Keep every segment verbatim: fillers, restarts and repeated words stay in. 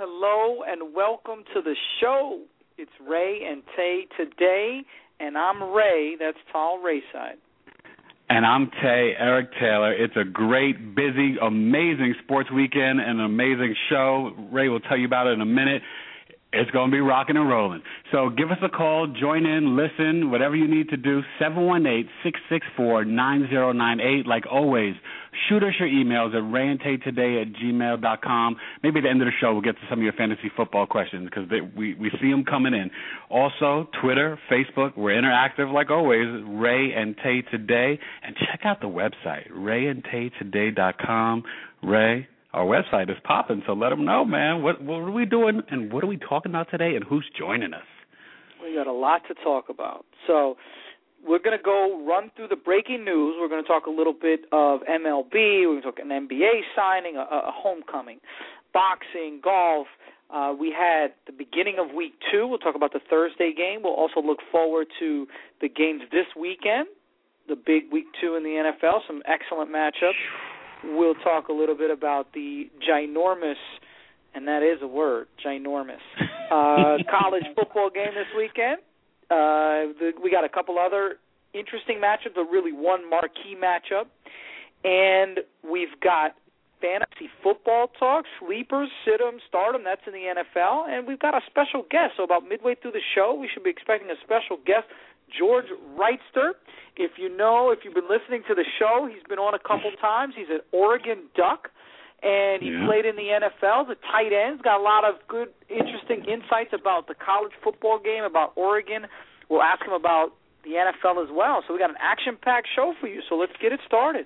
hello, and welcome to the show. It's Ray and Tay today, and I'm Ray. That's Tall Rayside. And I'm Tay, Eric Taylor. It's a great, busy, amazing sports weekend and an amazing show. Ray will tell you about it in a minute. It's going to be rocking and rolling. So give us a call, join in, listen, whatever you need to do, seven one eight, six six four, nine zero nine eight. Like always, shoot us your emails at ray and tay today at gmail dot com. Maybe at the end of the show we'll get to some of your fantasy football questions because we, we see them coming in. Also, Twitter, Facebook, we're interactive like always, Ray and Tay Today. And check out the website, ray and tay today dot com. Ray, our website is popping, so let them know, man. What, what are we doing, and what are we talking about today, and who's joining us? We got a lot to talk about. So we're going to go run through the breaking news. We're going to talk a little bit of M L B. We're going to talk an N B A signing, a, a homecoming, boxing, golf. Uh, we had the beginning of week two. We'll talk about the Thursday game. We'll also look forward to the games this weekend, the big week two in the N F L, some excellent matchups. We'll talk a little bit about the ginormous, and that is a word, ginormous, uh, college football game this weekend. Uh, the, we got a couple other interesting matchups, but really one marquee matchup. And we've got fantasy football talk, sleepers, sit 'em, start 'em, that's in the N F L. And we've got a special guest. So about midway through the show, we should be expecting a special guest, George Wrighster. If you know, if you've been listening to the show, he's been on a couple times. He's an Oregon Duck, and he yeah. played in the N F L. The tight ends got a lot of good, interesting insights about the college football game, about Oregon. We'll ask him about the N F L as well. So we got an action-packed show for you, so let's get it started.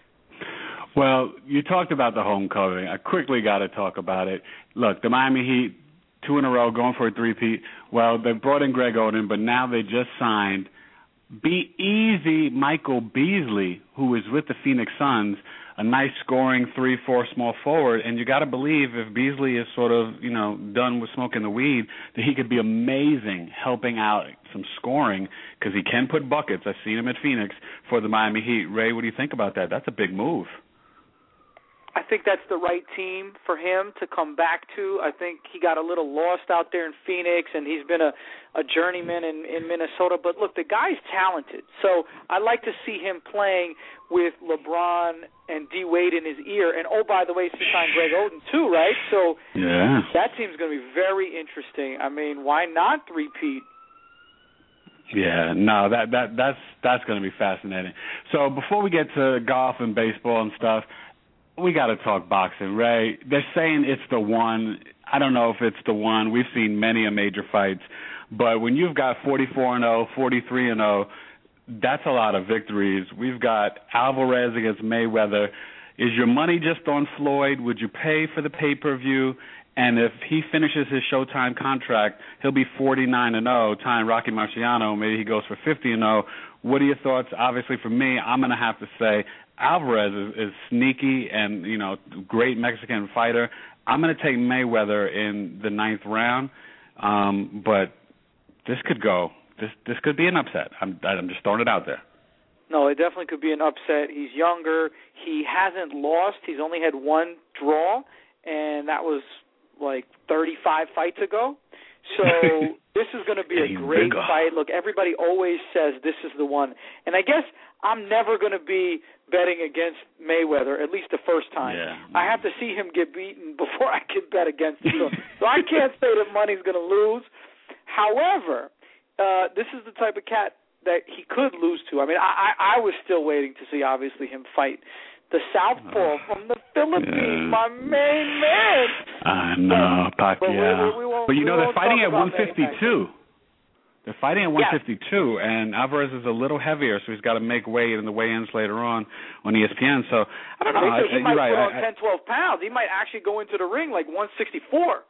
Well, you talked about the homecoming. I quickly got to talk about it. Look, the Miami Heat, two in a row, going for a three-peat. Well, they brought in Greg Oden, but now they just signed Be Easy Michael Beasley, who is with the Phoenix Suns, a nice scoring three four small forward. And you got to believe if Beasley is sort of, you know, done with smoking the weed, that he could be amazing helping out some scoring because he can put buckets. I've seen him at Phoenix for the Miami Heat. Ray, what do you think about that? That's a big move. I think that's the right team for him to come back to. I think he got a little lost out there in Phoenix, and he's been a, a journeyman in, in Minnesota. But, look, the guy's talented. So I'd like to see him playing with LeBron and D. Wade in his ear. And, oh, by the way, he signed Greg Oden too, right? So yeah. that team's going to be very interesting. I mean, why not three-peat? Yeah, no, that that that's that's going to be fascinating. So before we get to golf and baseball and stuff, we got to talk boxing, Ray. They're saying it's the one. I don't know if it's the one. We've seen many a major fights, but when you've got forty-four and oh, forty-three and oh, that's a lot of victories. We've got Alvarez against Mayweather. Is your money just on Floyd? Would you pay for the pay-per-view? And if he finishes his Showtime contract, he'll be forty-nine and oh, tying Rocky Marciano. Maybe he goes for fifty and oh. What are your thoughts? Obviously, for me, I'm going to have to say Alvarez is, is sneaky and, you know, great Mexican fighter. I'm going to take Mayweather in the ninth round, um, but this could go. This this could be an upset. I'm, I'm just throwing it out there. No, it definitely could be an upset. He's younger. He hasn't lost. He's only had one draw, and that was like thirty-five fights ago. So this is going to be a great fight. Look, everybody always says this is the one. And I guess I'm never going to be betting against Mayweather, at least the first time. Yeah. I have to see him get beaten before I can bet against him. So, so I can't say that money's going to lose. However, uh, this is the type of cat that he could lose to. I mean, I, I, I was still waiting to see, obviously, him fight the southpaw from the Philippines, yeah. my main man. I know, Pacquiao. But, we, we, we but you know, they're fighting at one fifty-two. They're fighting at one fifty-two, yes. And Alvarez is a little heavier, so he's got to make weight in the weigh-ins later on on E S P N. So, I don't know. I, he I, might right. put on I, ten, twelve pounds. He might actually go into the ring like one sixty-four.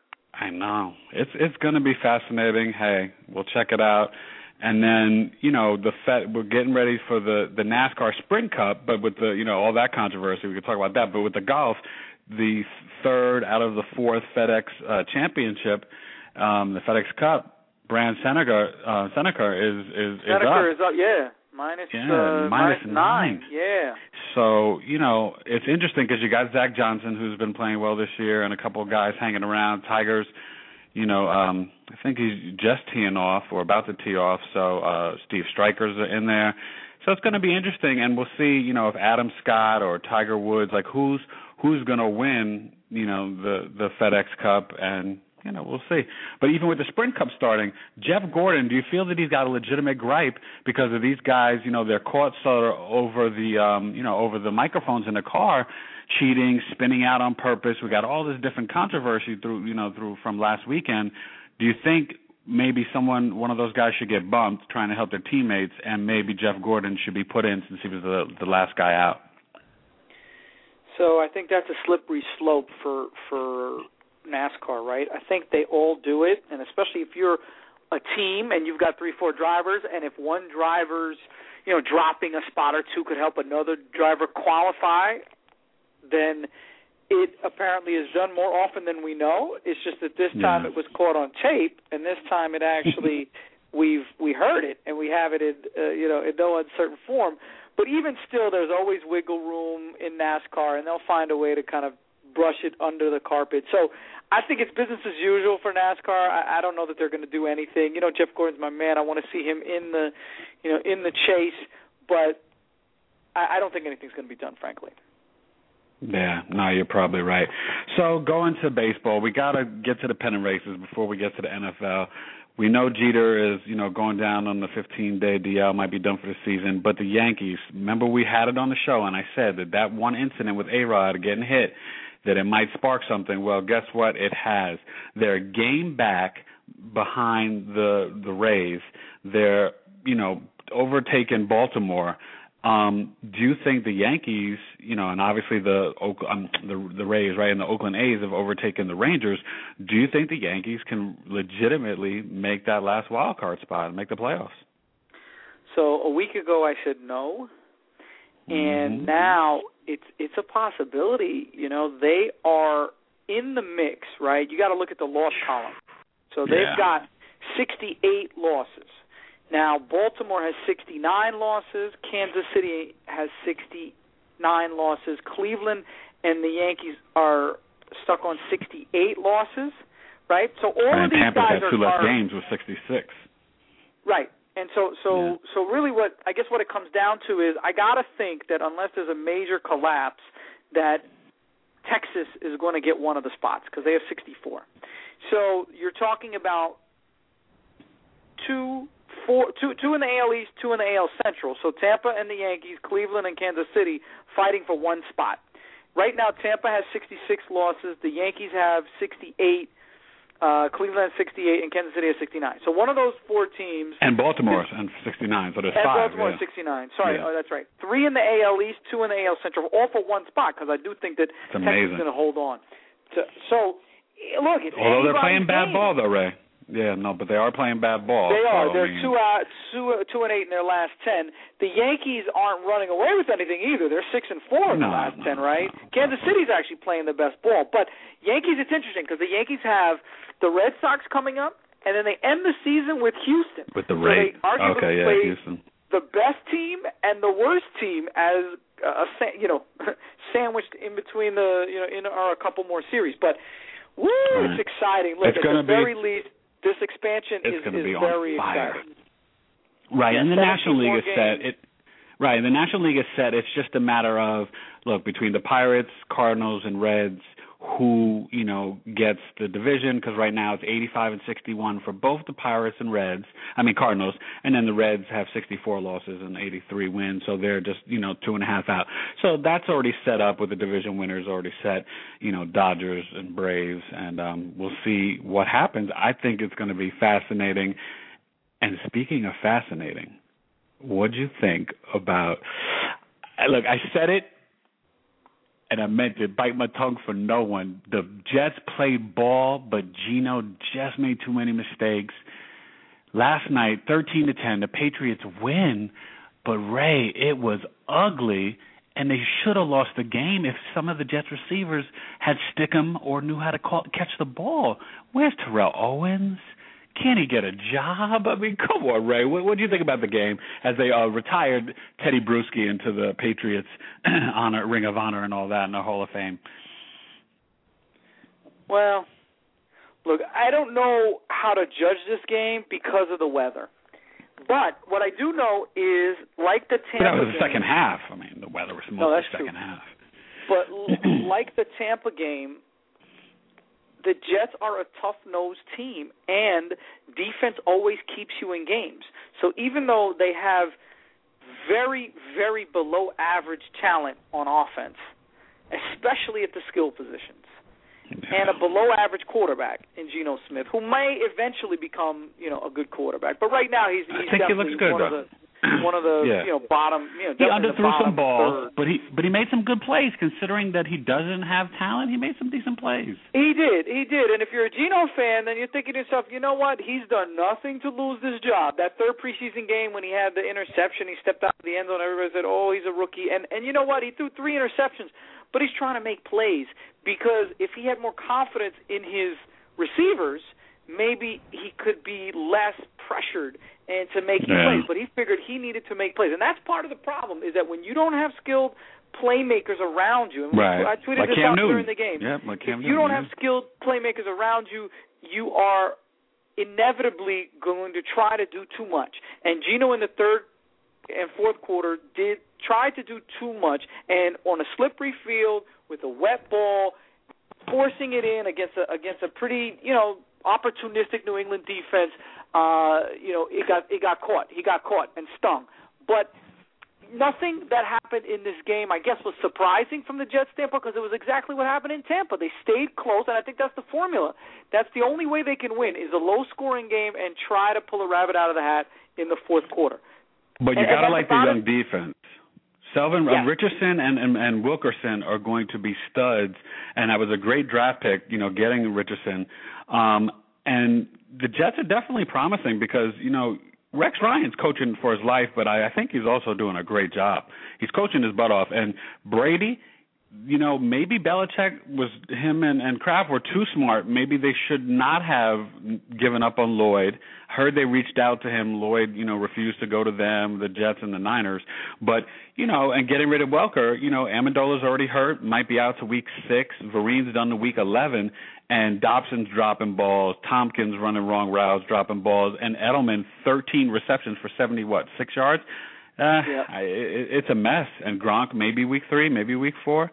I know. It's it's going to be fascinating. Hey, we'll check it out. And then, you know, the Fed, we're getting ready for the, the NASCAR Sprint Cup, but with the, you know, all that controversy, we could talk about that. But with the golf, the third out of the fourth FedEx uh, championship, um, the FedEx Cup, Brand Seneca, uh, Seneca is is, Seneca is up. is up, yeah. Minus, yeah, uh, minus minus nine. nine. Yeah. So, you know, it's interesting because you got Zach Johnson, who's been playing well this year, and a couple of guys hanging around. Tigers, you know, um, I think he's just teeing off or about to tee off. So uh, Steve Striker's in there. So it's going to be interesting, and we'll see, you know, if Adam Scott or Tiger Woods, like who's who's going to win, you know, the, the FedEx Cup, and, you know, we'll see. But even with the Sprint Cup starting, Jeff Gordon, do you feel that he's got a legitimate gripe because of these guys, you know, they're caught sort of over the, um, you know, over the microphones in the car, cheating, spinning out on purpose. We got all this different controversy through, you know, through from last weekend. Do you think maybe someone, one of those guys should get bumped trying to help their teammates, and maybe Jeff Gordon should be put in since he was the, the last guy out? So I think that's a slippery slope for for NASCAR, right? I think they all do it, and especially if you're a team and you've got three, four drivers, and if one driver's, you know, dropping a spot or two could help another driver qualify, then it apparently is done more often than we know. It's just that this time yeah. it was caught on tape, and this time it actually we've we heard it, and we have it in uh, you know in no uncertain form. But even still, there's always wiggle room in NASCAR, and they'll find a way to kind of brush it under the carpet. So I think it's business as usual for NASCAR. I, I don't know that they're going to do anything. You know, Jeff Gordon's my man. I want to see him in the, you know, in the chase. But I, I don't think anything's going to be done, frankly. Yeah, no, you're probably right. So going to baseball, we got to get to the pennant races before we get to the N F L. We know Jeter is, you know, going down on the fifteen-day D L, might be done for the season. But the Yankees, remember we had it on the show, and I said that that one incident with A-Rod getting hit, that it might spark something. Well, guess what? It has. They're a game back behind the the Rays. They're, you know, overtaking Baltimore. Um, do you think the Yankees, you know, and obviously the um, the the Rays, right, and the Oakland A's have overtaken the Rangers? Do you think the Yankees can legitimately make that last wild card spot and make the playoffs? So a week ago I said no, and mm-hmm. now it's it's a possibility. You know, they are in the mix, right? You got to look at the loss column. So they've yeah. got sixty-eight losses. Now, Baltimore has sixty-nine losses. Kansas City has sixty-nine losses. Cleveland and the Yankees are stuck on sixty-eight losses, right? So all and of these Tampa guys had two are, less are games with sixty-six. Right. And so, so, yeah. so really, what I guess what it comes down to is I got to think that unless there's a major collapse, that Texas is going to get one of the spots because they have sixty-four. So you're talking about two. Four, two, two in the A L East, two in the A L Central. So Tampa and the Yankees, Cleveland and Kansas City fighting for one spot. Right now, Tampa has sixty-six losses. The Yankees have sixty-eight. Uh, Cleveland has sixty-eight, and Kansas City has sixty-nine. So one of those four teams. And Baltimore and sixty-nine. So there's and five. And Baltimore yeah. sixty-nine. Sorry, yeah. oh, that's right. Three in the A L East, two in the A L Central, all for one spot because I do think that it's Texas is going to hold on. To, so look, it's although they're playing bad game. ball though, Ray. Yeah, no, but they are playing bad ball. They are. So, They're I mean, two, uh, two, two and eight in their last ten. The Yankees aren't running away with anything either. They're six and four in no, the last no, ten, right? No, Kansas no. City's actually playing the best ball. But Yankees, it's interesting because the Yankees have the Red Sox coming up, and then they end the season with Houston. With the so Rays. They arguably okay, yeah, play Houston. The best team and the worst team as a you know sandwiched in between the you know in are a couple more series. But woo, right. it's exciting. Look, it's at the be, very least. This expansion it's is, is be very exciting. Right, yeah, and the National League is games. set. It, right, the National League is set. It's just a matter of, look, between the Pirates, Cardinals, and Reds, who, you know, gets the division, because right now it's eighty-five and sixty-one for both the Pirates and Reds, I mean Cardinals, and then the Reds have sixty-four losses and eighty-three wins, so they're just, you know, two and a half out. So that's already set up with the division winners already set, you know, Dodgers and Braves, and um, we'll see what happens. I think it's going to be fascinating. And speaking of fascinating, what do you think about, look, I said it, and I meant to bite my tongue for no one. The Jets played ball, but Geno just made too many mistakes. Last night, thirteen to ten, the Patriots win, but Ray, it was ugly, and they should have lost the game if some of the Jets receivers had stick 'em or knew how to call, catch the ball. Where's Terrell Owens? Can he get a job? I mean, come on, Ray. What, what do you think about the game as they uh, retired Teddy Bruschi into the Patriots honor, Ring of Honor and all that in the Hall of Fame? Well, look, I don't know how to judge this game because of the weather. But what I do know is, like the Tampa But that was the game, second half. I mean, the weather was mostly no, that's the second true. half. But l- like the Tampa game, the Jets are a tough-nosed team, and defense always keeps you in games. So even though they have very, very below-average talent on offense, especially at the skill positions, and a below-average quarterback in Geno Smith, who may eventually become, you know, a good quarterback. But right now, he's, he's I think he definitely looks good, one though. of the one of the yeah. you know bottom. You know, he definitely underthrew the bottom some balls, third. but he but he made some good plays considering that he doesn't have talent. He made some decent plays. He did, he did. And if you're a Geno fan, then you're thinking to yourself, you know what? He's done nothing to lose this job. That third preseason game when he had the interception, he stepped out of the end zone. Everybody said, oh, he's a rookie. And and you know what? He threw three interceptions, but he's trying to make plays because if he had more confidence in his receivers, maybe he could be less pressured and to make yeah. plays. But he figured he needed to make plays. And that's part of the problem is that when you don't have skilled playmakers around you, and right. I tweeted like this Cam out Newton. during the game, yeah, like Cam if you Newton, don't yeah. have skilled playmakers around you, you are inevitably going to try to do too much. And Geno in the third and fourth quarter did try to do too much, and on a slippery field with a wet ball, forcing it in against a, against a pretty, you know, opportunistic New England defense, uh, you know, it got it got caught. He got caught and stung. But nothing that happened in this game, I guess, was surprising from the Jets' standpoint because it was exactly what happened in Tampa. They stayed close, and I think that's the formula. That's the only way they can win is a low-scoring game and try to pull a rabbit out of the hat in the fourth quarter. But you and, got to and like the young it. defense. Selvin yes. uh, Richardson and, and and Wilkerson are going to be studs, and that was a great draft pick, you know, getting Richardson. Um, and the Jets are definitely promising because, you know, Rex Ryan's coaching for his life, but I, I think he's also doing a great job. He's coaching his butt off. And Brady, you know, maybe Belichick was him and, and Kraft were too smart. Maybe they should not have given up on Lloyd. Heard they reached out to him. Lloyd, you know, refused to go to them, the Jets and the Niners. But, you know, and getting rid of Welker, you know, Amendola's already hurt, might be out to week six. Vereen's done to week eleven. And Dobson's dropping balls. Tompkins running wrong routes, dropping balls. And Edelman, thirteen receptions for seventy, what, six yards? Uh, yep. I, it, it's a mess. And Gronk, maybe week three, maybe week four.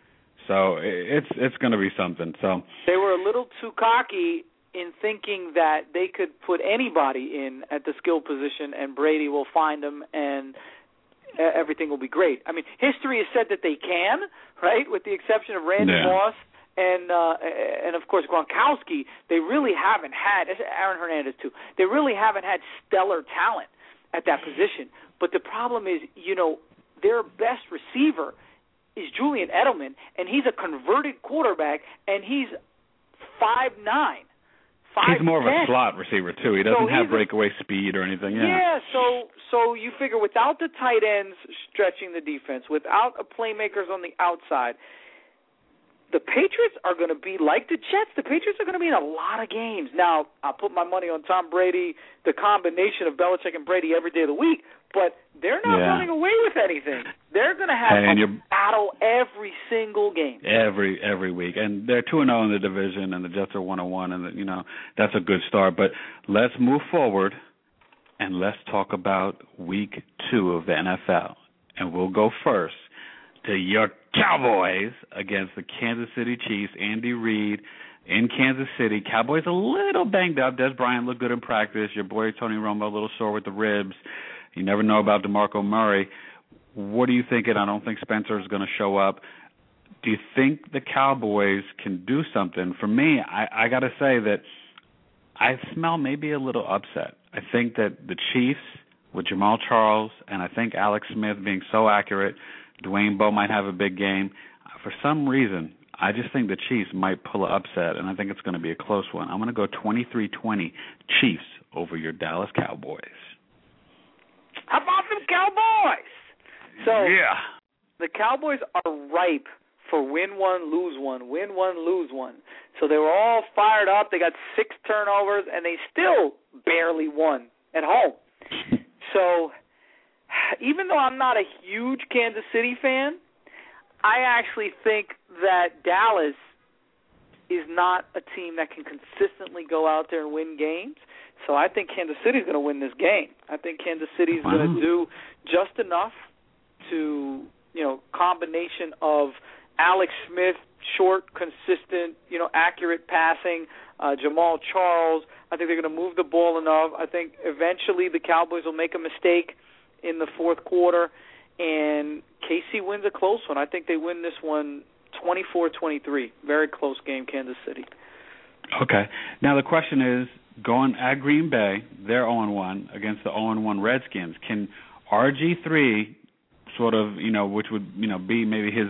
So it's it's going to be something. So they were a little too cocky in thinking that they could put anybody in at the skill position and Brady will find them and everything will be great. I mean, history has said that they can, right, with the exception of Randy yeah. Moss and, uh, and of course, Gronkowski. They really haven't had, Aaron Hernandez too, they really haven't had stellar talent at that position. But the problem is, you know, their best receiver is Julian Edelman, and he's a converted quarterback, and he's five nine. He's more of a slot receiver, too. He doesn't so have breakaway a, speed or anything. Yeah, yeah so, so you figure without the tight ends stretching the defense, without a playmakers on the outside, the Patriots are going to be like the Jets. The Patriots are going to be in a lot of games. Now, I'll put my money on Tom Brady, the combination of Belichick and Brady every day of the week, but they're not yeah. running away with anything. They're going to have and a battle every single game. Every every week. And they're two and oh in the division, and the Jets are one and one, and, you know, that's a good start. But let's move forward, and let's talk about week two of the N F L. And we'll go first to your Cowboys against the Kansas City Chiefs. Andy Reid in Kansas City. Cowboys a little banged up. Des Bryant looked good in practice. Your boy Tony Romo a little sore with the ribs. You never know about DeMarco Murray. What are you thinking? I don't think Spencer is going to show up. Do you think the Cowboys can do something? For me, I, I got to say that I smell maybe a little upset. I think that the Chiefs with Jamal Charles and I think Alex Smith being so accurate, Dwayne Bowe might have a big game. For some reason, I just think the Chiefs might pull an upset, and I think it's going to be a close one. I'm going to go twenty-three twenty Chiefs over your Dallas Cowboys. How about them Cowboys? So yeah. the Cowboys are ripe for win one, lose one, win one, lose one. So they were all fired up. They got six turnovers, and they still barely won at home. So even though I'm not a huge Kansas City fan, I actually think that Dallas is not a team that can consistently go out there and win games. So I think Kansas City is going to win this game. I think Kansas City is wow. going to do just enough to, you know, combination of Alex Smith, short, consistent, you know, accurate passing, uh, Jamal Charles. I think they're going to move the ball enough. I think eventually the Cowboys will make a mistake in the fourth quarter, and K C wins a close one. I think they win this one twenty-four twenty-three. Very close game, Kansas City. Okay. Now the question is, going at Green Bay, they're oh and one against the oh and one Redskins. Can R G three sort of, you know, which would, you know, be maybe his,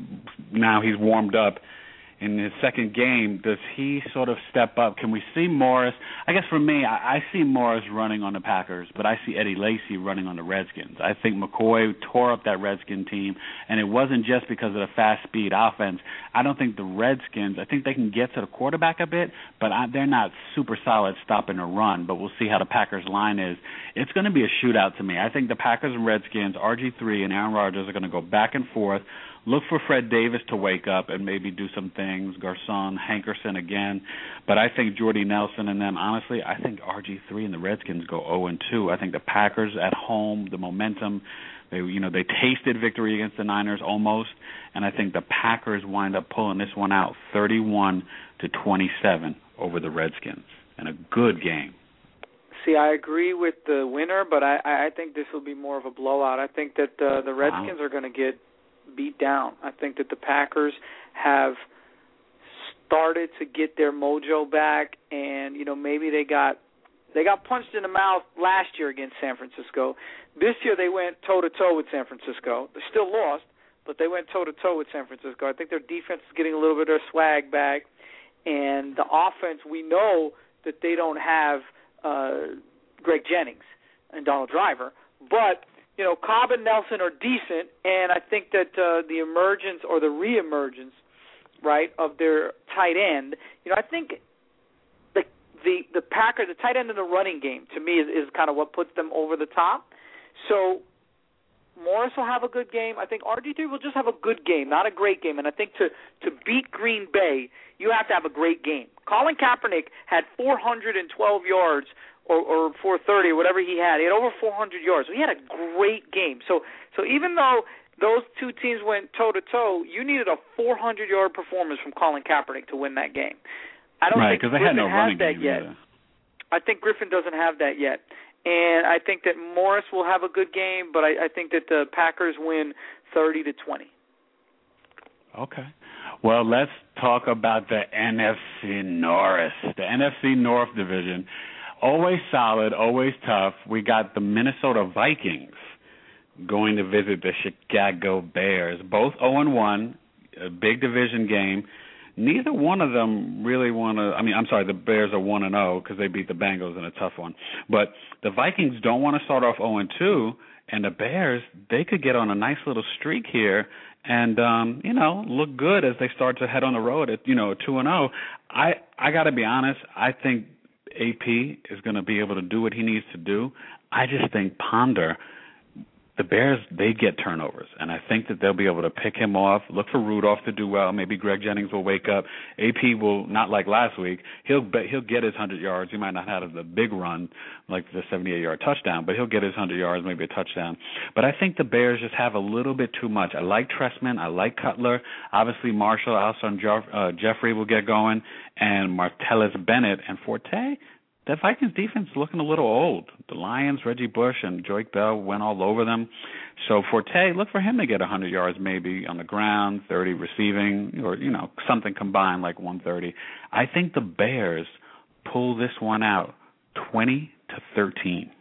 now he's warmed up in his second game, does he sort of step up? Can we see Morris? I guess for me, I, I see Morris running on the Packers, but I see Eddie Lacy running on the Redskins. I think McCoy tore up that Redskin team, and it wasn't just because of the fast-speed offense. I don't think the Redskins, I think they can get to the quarterback a bit, but I, they're not super solid stopping a run, but we'll see how the Packers' line is. It's going to be a shootout to me. I think the Packers and Redskins, R G three and Aaron Rodgers are going to go back and forth. Look for Fred Davis to wake up and maybe do some things, Garcon, Hankerson again. But I think Jordy Nelson and them, honestly, I think R G three and the Redskins go oh and two. I think the Packers at home, the momentum, they you know, they tasted victory against the Niners almost, and I think the Packers wind up pulling this one out thirty-one to twenty-seven over the Redskins. And a good game. See, I agree with the winner, but I, I think this will be more of a blowout. I think that uh, the Redskins wow. are going to get beat down. I think that the Packers have started to get their mojo back, and you know maybe they got they got punched in the mouth last year against San Francisco. This year they went toe to toe with San Francisco. They still lost, but they went toe to toe with San Francisco. I think their defense is getting a little bit of their swag back, and the offense, we know that they don't have uh, Greg Jennings and Donald Driver, but you know, Cobb and Nelson are decent, and I think that uh, the emergence or the reemergence, right, of their tight end, you know, I think the the the Packers, the tight end in the running game, to me, is, is kind of what puts them over the top. So Morris will have a good game. I think R G three will just have a good game, not a great game. And I think to, to beat Green Bay, you have to have a great game. Colin Kaepernick had four hundred twelve yards or, or four thirty, or whatever he had. He had over four hundred yards. So he had a great game. So so even though those two teams went toe-to-toe, you needed a four hundred-yard performance from Colin Kaepernick to win that game. I don't right, think Griffin they had no has that game yet. Either. I think Griffin doesn't have that yet. And I think that Morris will have a good game, but I, I think that the Packers win thirty to twenty. Okay. Well, let's talk about the N F C North. The N F C North division, always solid, always tough. We got the Minnesota Vikings going to visit the Chicago Bears. Both oh and one, a big division game. Neither one of them really want to – I mean, I'm sorry, the Bears are one and oh because they beat the Bengals in a tough one. But the Vikings don't want to start off oh and two, and the Bears, they could get on a nice little streak here and, um, you know, look good as they start to head on the road at, you know, two and oh. I, I got to be honest, I think A P is going to be able to do what he needs to do. I just think Ponder – the Bears, they get turnovers, and I think that they'll be able to pick him off, look for Rudolph to do well. Maybe Greg Jennings will wake up. A P will, not like last week, he'll he'll get his one hundred yards. He might not have the big run like the seventy-eight-yard touchdown, but he'll get his one hundred yards, maybe a touchdown. But I think the Bears just have a little bit too much. I like Tressman. I like Cutler. Obviously, Marshall, Alshon Jeff, uh, Jeffrey will get going, and Martellus Bennett and Forte. That Vikings defense is looking a little old. The Lions, Reggie Bush, and Joique Bell went all over them. So Forte, look for him to get one hundred yards maybe on the ground, thirty receiving, or, you know, something combined like one thirty. I think the Bears pull this one out twenty to thirteen.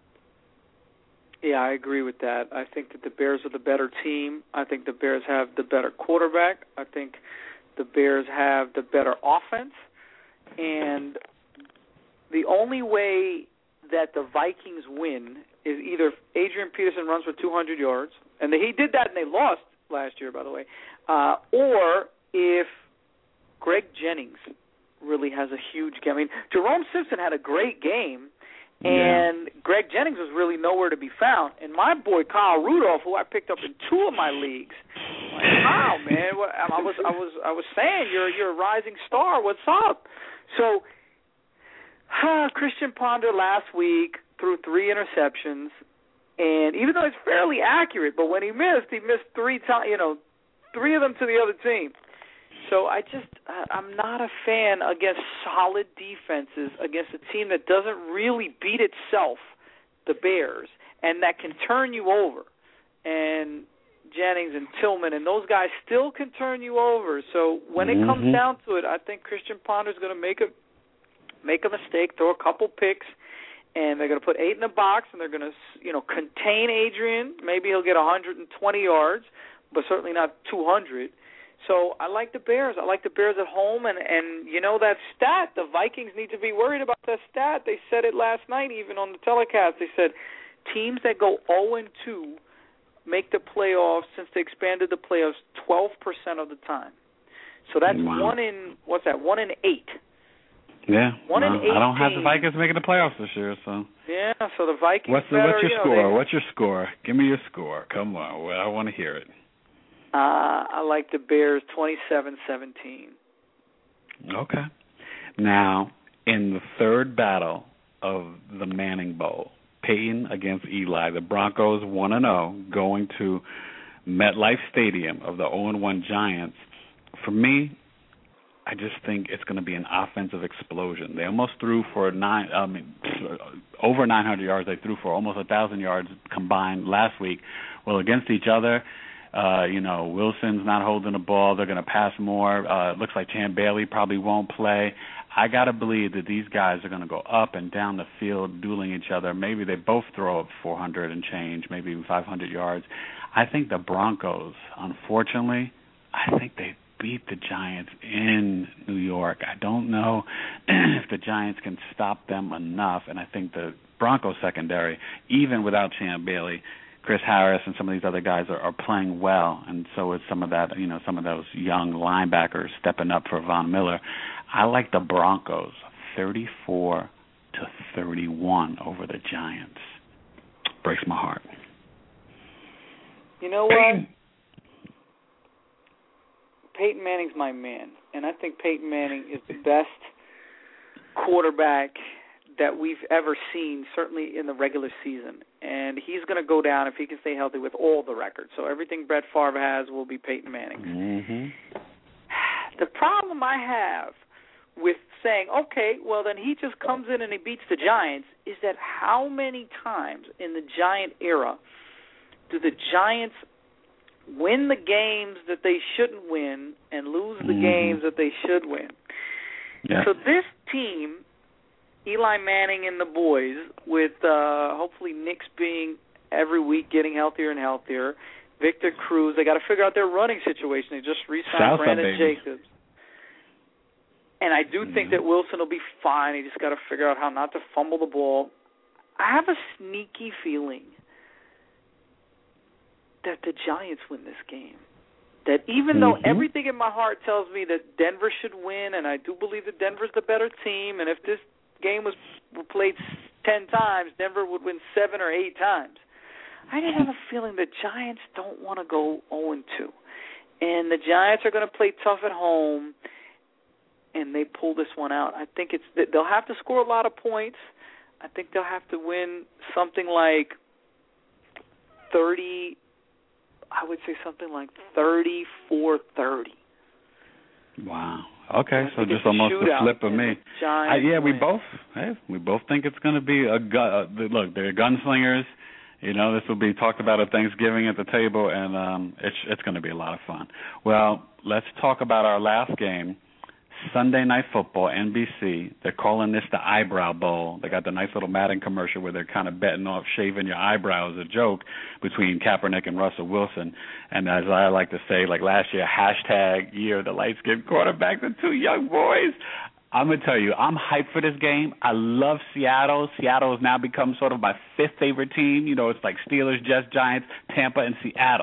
Yeah, I agree with that. I think that the Bears are the better team. I think the Bears have the better quarterback. I think the Bears have the better offense. And the only way that the Vikings win is either Adrian Peterson runs for two hundred yards, and he did that and they lost last year, by the way, uh, or if Greg Jennings really has a huge game. I mean, Jerome Simpson had a great game, and yeah. Greg Jennings was really nowhere to be found. And my boy Kyle Rudolph, who I picked up in two of my leagues, like, wow, man, what, I was, I was, I was saying, you're, you're a rising star. What's up? So, huh, Christian Ponder last week threw three interceptions, and even though it's fairly accurate, but when he missed, he missed three times. You know, three of them to the other team. So I just, I'm not a fan against solid defenses, against a team that doesn't really beat itself, the Bears, and that can turn you over. And Jennings and Tillman and those guys still can turn you over. So when mm-hmm. it comes down to it, I think Christian Ponder's going to make a make a mistake, throw a couple picks, and they're going to put eight in the box, and they're going to, you know, contain Adrian. Maybe he'll get one hundred twenty yards, but certainly not two hundred. So I like the Bears. I like the Bears at home, and, and you know that stat, the Vikings need to be worried about that stat. They said it last night even on the telecast. They said teams that go oh and two make the playoffs since they expanded the playoffs twelve percent of the time. So that's wow. one in, what's that, one in eight. Yeah, one no, in eight I don't have teams. the Vikings making the playoffs this year, so. Yeah, so the Vikings What's, the, better, what's your you know, score? they, What's your score? Give me your score. Come on, well, I want to hear it. Uh, I like the Bears twenty-seven seventeen. Okay. Now, in the third battle of the Manning Bowl, Peyton against Eli, the Broncos one and oh going to MetLife Stadium of the oh and one Giants. For me, I just think it's going to be an offensive explosion. They almost threw for nine, I mean, over nine hundred yards. They threw for almost one thousand yards combined last week. Well, against each other, Uh, you know, Wilson's not holding the ball. They're going to pass more. Uh, it looks like Champ Bailey probably won't play. I got to believe that these guys are going to go up and down the field dueling each other. Maybe they both throw up four hundred and change, maybe even five hundred yards. I think the Broncos, unfortunately, I think they beat the Giants in New York. I don't know if the Giants can stop them enough, and I think the Broncos secondary, even without Champ Bailey, Chris Harris and some of these other guys are, are playing well, and so is some of that, you know, some of those young linebackers stepping up for Von Miller. I like the Broncos thirty-four to thirty-one over the Giants. Breaks my heart. You know what? Peyton Manning's my man, and I think Peyton Manning is the best quarterback that we've ever seen, certainly in the regular season. And he's going to go down, if he can stay healthy, with all the records. So everything Brett Favre has will be Peyton Manning's. Mm-hmm. The problem I have with saying, okay, well, then he just comes in and he beats the Giants, is that how many times in the Giant era do the Giants win the games that they shouldn't win and lose the mm-hmm. games that they should win? Yeah. So this team, Eli Manning and the boys, with uh, hopefully Nix being every week getting healthier and healthier, Victor Cruz, they got to figure out their running situation. They just re-signed Brandon Jacobs. And I do think mm-hmm. that Wilson will be fine. He just got to figure out how not to fumble the ball. I have a sneaky feeling that the Giants win this game. That even mm-hmm. though everything in my heart tells me that Denver should win, and I do believe that Denver's the better team, and if this game was played ten times, Denver would win seven or eight times. I just have a feeling the Giants don't want to go oh and two. And the Giants are going to play tough at home, and they pull this one out. I think it's they'll have to score a lot of points. I think they'll have to win something like thirty, I would say something like thirty-four thirty. Wow. Okay, so just almost the flip of me. I, yeah, we both hey, we both think it's going to be a gu- uh, look. They're gunslingers. You know, this will be talked about at Thanksgiving at the table, and um, it's it's going to be a lot of fun. Well, let's talk about our last game, Sunday Night Football, N B C. They're calling this the Eyebrow Bowl. They got the nice little Madden commercial where they're kind of betting off shaving your eyebrows, a joke between Kaepernick and Russell Wilson. And as I like to say, like last year, hashtag year of the light-skinned quarterback, the two young boys. I'm going to tell you, I'm hyped for this game. I love Seattle. Seattle has now become sort of my fifth favorite team. You know, it's like Steelers, Jets, Giants, Tampa, and Seattle.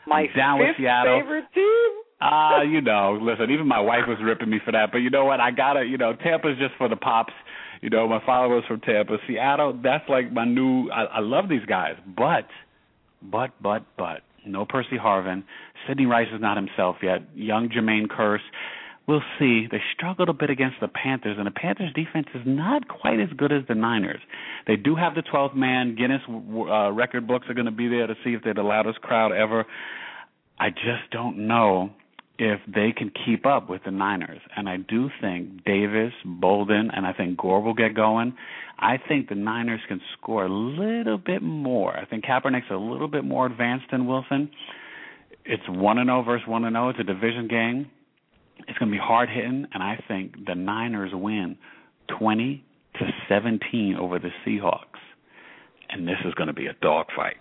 My I'm down fifth with Seattle. favorite team. Ah, uh, you know, listen, even my wife was ripping me for that, but you know what? I gotta, you know, Tampa's just for the pops. You know, my followers from Tampa. Seattle, that's like my new, I, I love these guys, but, but, but, but, no Percy Harvin. Sidney Rice is not himself yet. Young Jermaine Kearse. We'll see. They struggled a bit against the Panthers, and the Panthers' defense is not quite as good as the Niners. They do have the twelfth man. Guinness uh, record books are going to be there to see if they're the loudest crowd ever. I just don't know if they can keep up with the Niners. And I do think Davis, Bolden, and I think Gore will get going. I think the Niners can score a little bit more. I think Kaepernick's a little bit more advanced than Wilson. It's one and oh versus one and oh. It's a division game. It's going to be hard-hitting, and I think the Niners win twenty to seventeen over the Seahawks. And this is going to be a dogfight.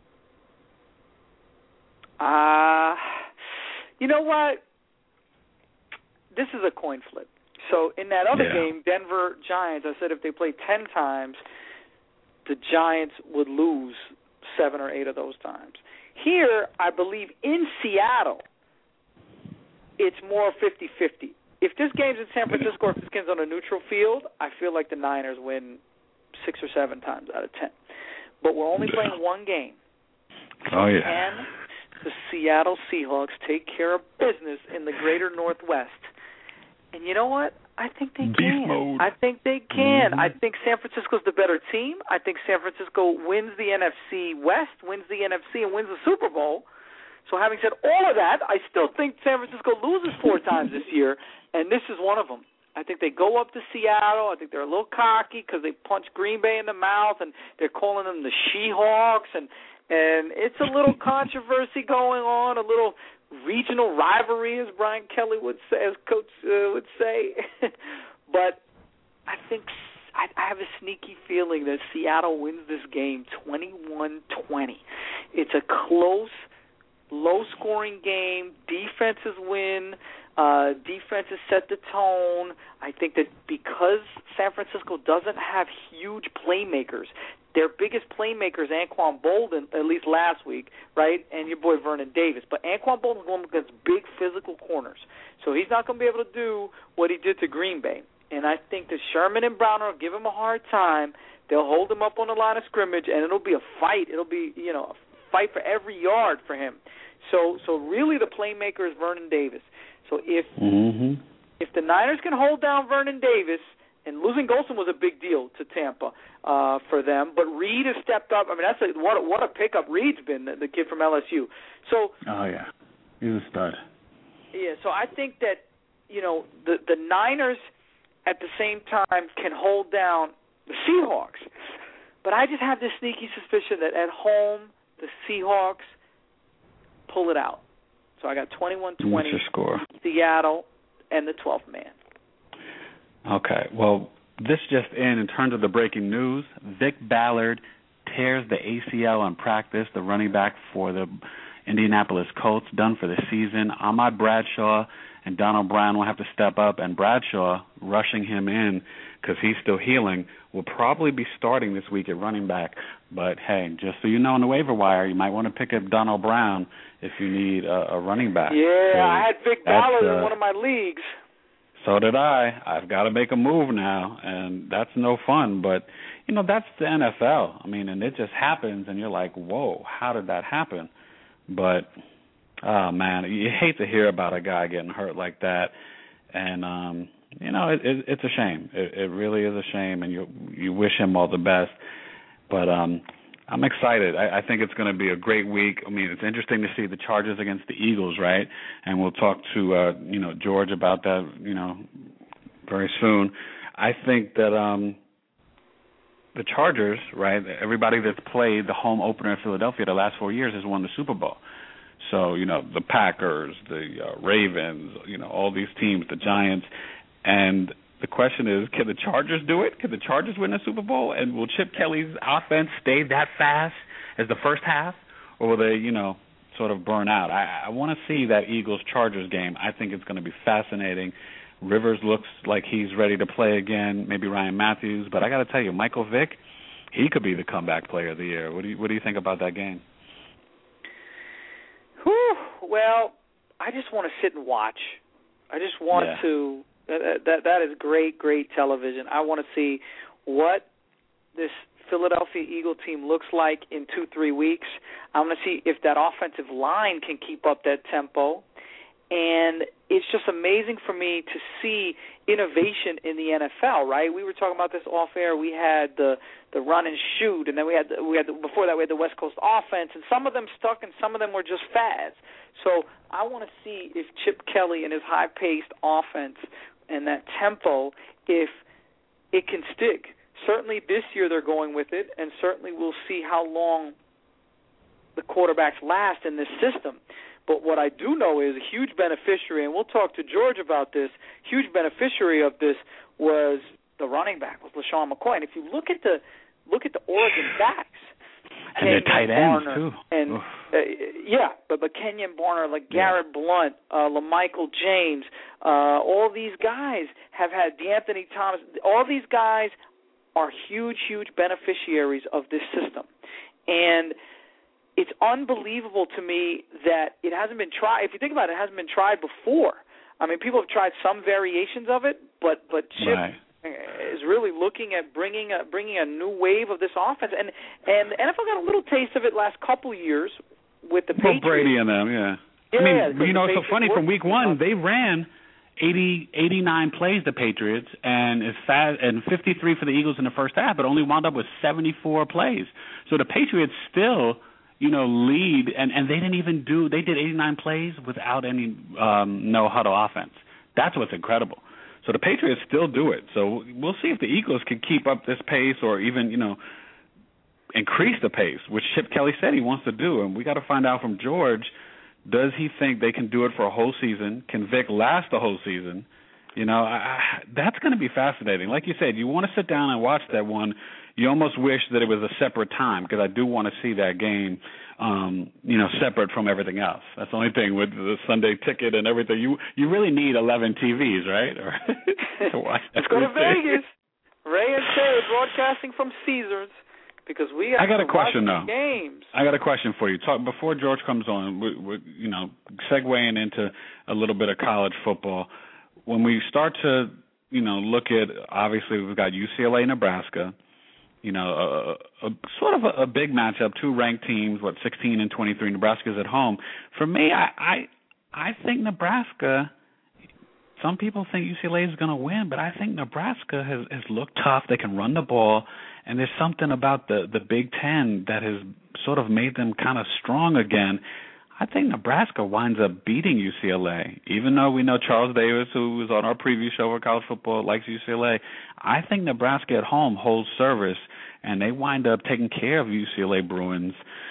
Uh, you know what? This is a coin flip. So in that other yeah. game, Denver Giants, I said if they played ten times, the Giants would lose seven or eight of those times. Here, I believe in Seattle, it's more fifty-fifty. If this game's in San Francisco or if this game's on a neutral field, I feel like the Niners win six or seven times out of ten. But we're only yeah. playing one game. Oh, yeah. Can the Seattle Seahawks take care of business in the greater Northwest? And you know what? I think they Beast can. mode. I think they can. Mm-hmm. I think San Francisco's the better team. I think San Francisco wins the N F C West, wins the N F C, and wins the Super Bowl. So having said all of that, I still think San Francisco loses four times this year, and this is one of them. I think they go up to Seattle. I think they're a little cocky because they punched Green Bay in the mouth, and they're calling them the She-Hawks, and, and it's a little controversy going on, a little regional rivalry, as Brian Kelly would say, as Coach uh, would say. But I think I, I have a sneaky feeling that Seattle wins this game twenty-one twenty. It's a close, low-scoring game. Defenses win. Uh, defenses set the tone. I think that because San Francisco doesn't have huge playmakers, their biggest playmakers, Anquan Bolden, at least last week, right, and your boy Vernon Davis. But Anquan Bolden's going against big physical corners, so he's not going to be able to do what he did to Green Bay. And I think that Sherman and Browner will give him a hard time. They'll hold him up on the line of scrimmage, and it'll be a fight. It'll be, you know, a fight for every yard for him. So, so really the playmaker is Vernon Davis. So if mm-hmm. if the Niners can hold down Vernon Davis, and losing Golson was a big deal to Tampa uh, for them, but Reed has stepped up. I mean, that's a, what a, what a pickup Reed's been, the, the kid from L S U. So, oh yeah, he's a stud. Yeah, so I think that you know the the Niners at the same time can hold down the Seahawks, but I just have this sneaky suspicion that at home the Seahawks pull it out. So I got twenty-one twenty, score. Seattle, and the twelfth man. Okay, well, this just in, in terms of the breaking news, Vic Ballard tears the A C L in practice, the running back for the Indianapolis Colts, done for the season. Ahmad Bradshaw and Donald Brown will have to step up, and Bradshaw, rushing him in because he's still healing, will probably be starting this week at running back. But, hey, just so you know on the waiver wire, you might want to pick up Donald Brown if you need a, a running back. Yeah, I had Vic Ballard uh, in one of my leagues. So did I. I've got to make a move now, and that's no fun. But, you know, that's the N F L. I mean, and it just happens, and you're like, whoa, how did that happen? But, oh, man, you hate to hear about a guy getting hurt like that. And, um, you know, it, it, it's a shame. It, it really is a shame, and you you wish him all the best. But um, I'm excited. I, I think it's going to be a great week. I mean, it's interesting to see the Chargers against the Eagles, right? And we'll talk to, uh, you know, George about that, you know, very soon. I think that um, the Chargers, right, everybody that's played the home opener in Philadelphia the last four years has won the Super Bowl. So, you know, the Packers, the uh, Ravens, you know, all these teams, the Giants. And the question is, can the Chargers do it? Can the Chargers win the Super Bowl? And will Chip Kelly's offense stay that fast as the first half? Or will they, you know, sort of burn out? I, I want to see that Eagles-Chargers game. I think it's going to be fascinating. Rivers looks like he's ready to play again, maybe Ryan Matthews. But I got to tell you, Michael Vick, he could be the comeback player of the year. What do you, what do you think about that game? Whew, Well, I just want to sit and watch. I just want yeah. to. That, that that is great, great television. I want to see what this Philadelphia Eagle team looks like in two, three weeks. I want to see if that offensive line can keep up that tempo. And it's just amazing for me to see innovation in the N F L, right? We were talking about this off air. We had the the run and shoot, and then we had the, we had the, before that we had the West Coast offense, and some of them stuck, and some of them were just fads. So I want to see if Chip Kelly and his high-paced offense and that tempo, if it can stick. Certainly this year they're going with it, and certainly we'll see how long the quarterbacks last in this system. But what I do know is a huge beneficiary, and we'll talk to George about this, huge beneficiary of this was the running back, was LaShawn McCoy. And if you look at the look at the Oregon backs, and their tight ends Barner, too. And uh, yeah, but but Kenyon Barner, like Garrett yeah. Blunt, uh, LaMichael James, uh, all these guys have had DeAnthony Thomas. All these guys are huge, huge beneficiaries of this system, and it's unbelievable to me that it hasn't been tried. If you think about it, it hasn't been tried before. I mean, people have tried some variations of it, but but Chip right. is really looking at bringing a, bringing a new wave of this offense. And and the N F L got a little taste of it last couple of years with the well, Patriots. Brady and them, yeah. yeah I mean, you know, it's so funny. From week one, up. they ran eighty, eighty-nine plays, the Patriots, and as fast, and fifty-three for the Eagles in the first half, but only wound up with seventy-four plays. So the Patriots still, you know, lead, and, and they didn't even do, they did eighty-nine plays without any um, no-huddle offense. That's what's incredible. So the Patriots still do it. So we'll see if the Eagles can keep up this pace or even, you know, increase the pace, which Chip Kelly said he wants to do. And we got to find out from George, does he think they can do it for a whole season? Can Vic last the whole season? You know, I, that's going to be fascinating. Like you said, you want to sit down and watch that one. You almost wish that it was a separate time because I do want to see that game, um, you know, separate from everything else. That's the only thing with the Sunday ticket and everything. You you really need eleven T Vs, right? Or to watch Let's go to Vegas. Ray and Tay broadcasting from Caesars because we got, I got a question though. Games. I got a question for you. Talk before George comes on. We, we, you know, segueing into a little bit of college football. When we start to, you know, look at, obviously we've got U C L A, Nebraska, you know, a, a, sort of a, a big matchup, two ranked teams, what, sixteen and twenty-three, Nebraska's at home. For me, I I, I think Nebraska, some people think U C L A is going to win, but I think Nebraska has, has looked tough. They can run the ball, and there's something about the, the Big Ten that has sort of made them kind of strong again. I think Nebraska winds up beating U C L A, even though we know Charles Davis, who was on our preview show for college football, likes U C L A. I think Nebraska at home holds service, and they wind up taking care of U C L A Bruins,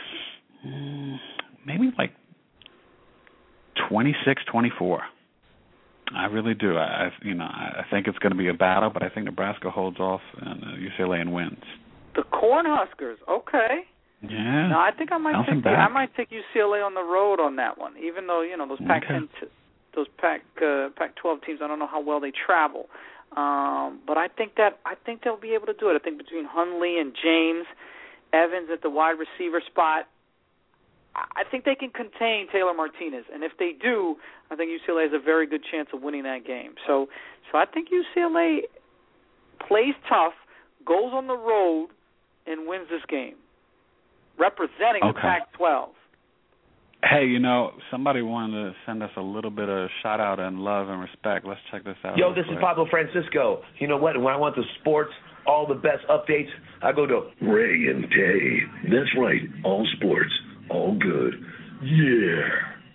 maybe like twenty-six twenty-four. I really do. I, you know, I think it's going to be a battle, but I think Nebraska holds off and uh, U C L A and wins. The Cornhuskers, okay. Yeah. No, I think I might Bouncing take back. I might take U C L A on the road on that one. Even though you know those Pac ten, okay. those Pac uh, Pac twelve teams, I don't know how well they travel, um, but I think that I think they'll be able to do it. I think between Hundley and James, Evans at the wide receiver spot, I think they can contain Taylor Martinez, and if they do, I think U C L A has a very good chance of winning that game. So, so I think U C L A plays tough, goes on the road, and wins this game, representing okay. the Pac twelve. Hey, you know, somebody wanted to send us a little bit of shout-out and love and respect. Let's check this out. Yo, this quick. is Pablo Francisco. You know what? When I want the sports, all the best updates, I go to Ray and Tay. That's right. All sports, all good. Yeah.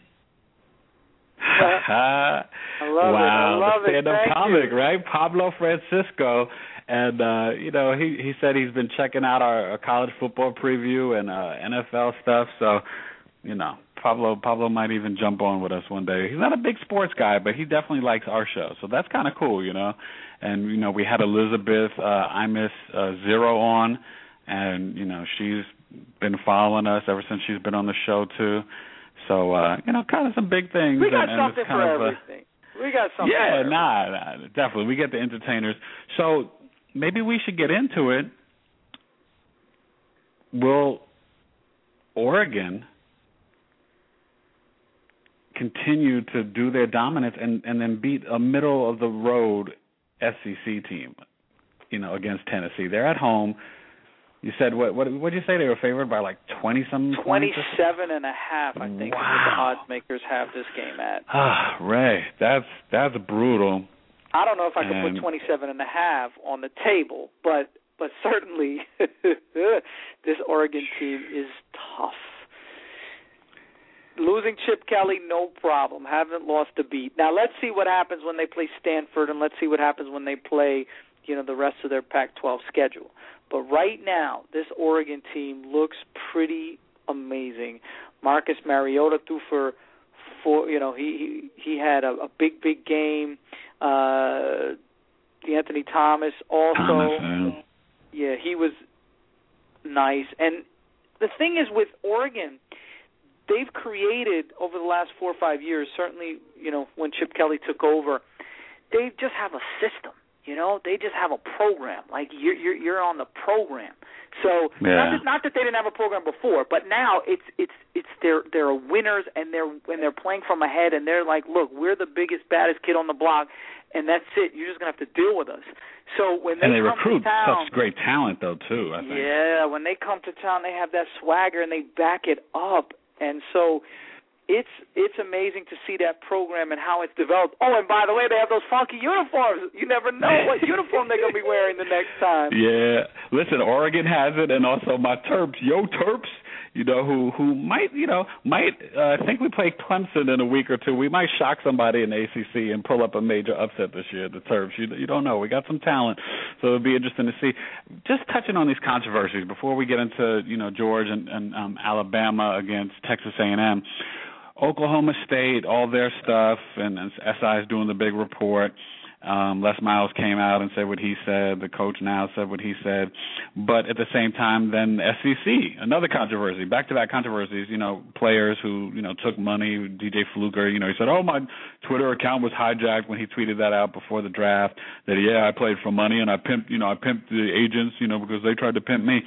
I love wow, it. I love the stand-up it. Thank comic, you. right? Pablo Francisco. And, uh, you know, he, he said he's been checking out our, our college football preview and uh, N F L stuff. So, you know, Pablo Pablo might even jump on with us one day. He's not a big sports guy, but he definitely likes our show. So that's kind of cool, you know. And, you know, we had Elizabeth uh, I Miss uh, Zero on, and, you know, she's been following us ever since she's been on the show, too. So, uh, you know, kind of some big things. We got and, and something kind for of, uh, everything. We got something yeah, for nah, nah, definitely. We get the entertainers. So maybe we should get into it. Will Oregon continue to do their dominance and, and then beat a middle-of-the-road S E C team, you know, against Tennessee. They're at home. You said, what What what did you say? They were favored by like twenty-some twenty-seven and a half, I think, wow. is what the odds makers have this game at. Ah, Ray, that's, that's brutal. I don't know if I could and... put twenty-seven and a half on the table, but but certainly this Oregon team is tough. Losing Chip Kelly, no problem. Haven't lost a beat. Now let's see what happens when they play Stanford, and let's see what happens when they play, you know, the rest of their Pac twelve schedule. But right now, this Oregon team looks pretty amazing. Marcus Mariota threw for, for you know, he he, he had a, a big big game. Uh, Anthony Thomas also, Thomas, yeah, he was nice. And the thing is with Oregon, they've created over the last four or five years, certainly, you know, when Chip Kelly took over, they just have a system. You know, they just have a program. Like you're you're, you're on the program. So yeah. not, that, not that they didn't have a program before, but now it's it's it's they're they're winners and they're when they're playing from ahead and they're like, look, we're the biggest baddest kid on the block, and that's it. You're just gonna have to deal with us. So when they and they come recruit to town, such great talent though too. I think. Yeah, when they come to town, they have that swagger and they back it up, and so. It's it's amazing to see that program and how it's developed. Oh, and by the way, they have those funky uniforms. You never know what uniform they're going to be wearing the next time. Yeah. Listen, Oregon has it, and also my Terps, yo Terps, you know, who who might, you know, might, uh, I think we play Clemson in a week or two. We might shock somebody in the A C C and pull up a major upset this year, the Terps. You, you don't know. We got some talent, so it'll be interesting to see. Just touching on these controversies before we get into, you know, George and, and um, Alabama against Texas A and M. Oklahoma State, all their stuff, and, and S I is doing the big report. Um, Les Miles came out and said what he said. The coach now said what he said. But at the same time, then S E C, another controversy, back-to-back controversies, you know, players who, you know, took money. D J Fluker, you know, he said, oh, my Twitter account was hijacked when he tweeted that out before the draft, that, yeah, I played for money and I pimped, you know, I pimped the agents, you know, because they tried to pimp me.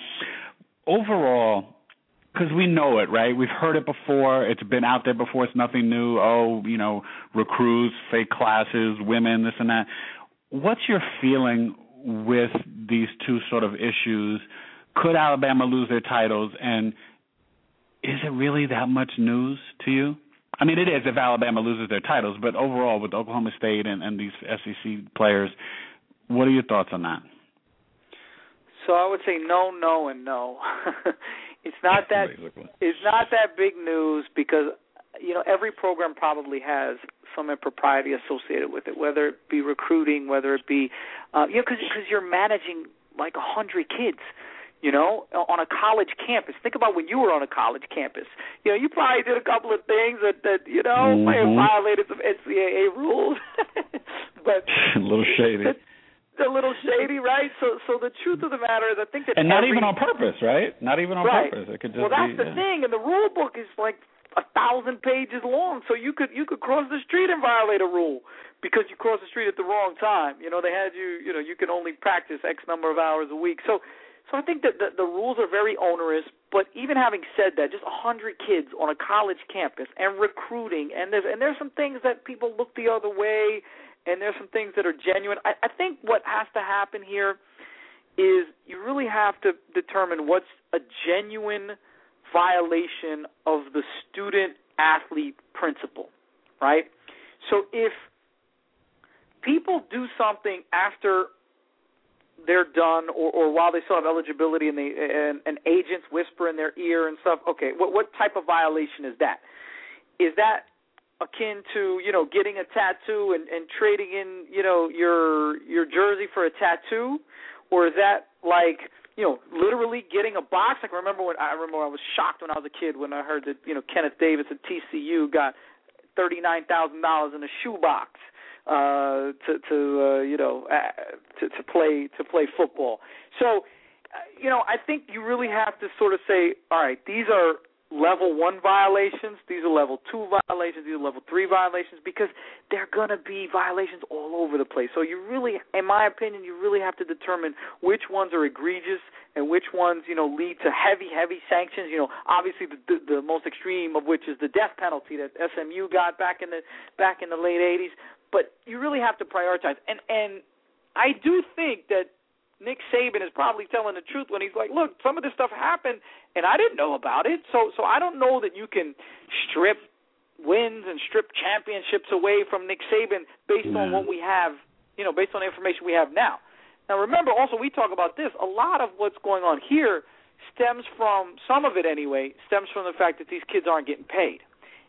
Overall, because we know it, right? We've heard it before. It's been out there before. It's nothing new. Oh, you know, recruits, fake classes, women, this and that. What's your feeling with these two sort of issues? Could Alabama lose their titles? And is it really that much news to you? I mean, it is if Alabama loses their titles. But overall, with Oklahoma State and, and these S E C players, what are your thoughts on that? So I would say no, no, and no. It's not that it's not that big news because, you know, every program probably has some impropriety associated with it, whether it be recruiting, whether it be, uh, you know, because you're managing like a hundred kids, you know, on a college campus. Think about when you were on a college campus. You know, you probably did a couple of things that, that you know, mm-hmm. may have violated some N C double A rules, but a little shady. It, A little shady, right? So, so the truth of the matter is, I think that and not every, even on purpose, right? Not even on right. purpose. It could just well, that's be, the yeah. thing, and the rule book is like a thousand pages long. So you could you could cross the street and violate a rule because you crossed the street at the wrong time. You know, they had you. You know, you can only practice X number of hours a week. So, so I think that the, the rules are very onerous. But even having said that, just a hundred kids on a college campus and recruiting, and there's and there's some things that people look the other way. And there's some things that are genuine. I, I think what has to happen here is you really have to determine what's a genuine violation of the student-athlete principle, right? So if people do something after they're done or, or while they still have eligibility and, they, and, and agents whisper in their ear and stuff, okay, what, what type of violation is that? Is that akin to, you know, getting a tattoo and, and trading in, you know, your your jersey for a tattoo? Or is that like, you know, literally getting a box? Like, remember when I remember I was shocked when I was a kid when I heard that, you know, Kenneth Davis at T C U got thirty-nine thousand dollars in a shoebox uh, to, to uh, you know, uh, to, to play to play football. So, uh, you know, I think you really have to sort of say, all right, these are level one violations. These are level two violations. These are level three violations because they're going to be violations all over the place. So you really, in my opinion, you really have to determine which ones are egregious and which ones, you know, lead to heavy, heavy sanctions. You know, obviously the, the, the most extreme of which is the death penalty that S M U got back in the back in the late eighties. But you really have to prioritize. And and I do think that Nick Saban is probably telling the truth when he's like, look, some of this stuff happened, and I didn't know about it. So so I don't know that you can strip wins and strip championships away from Nick Saban based yeah. on what we have, you know, based on the information we have now. Now, remember, also, we talk about this. A lot of what's going on here stems from, some of it anyway, stems from the fact that these kids aren't getting paid.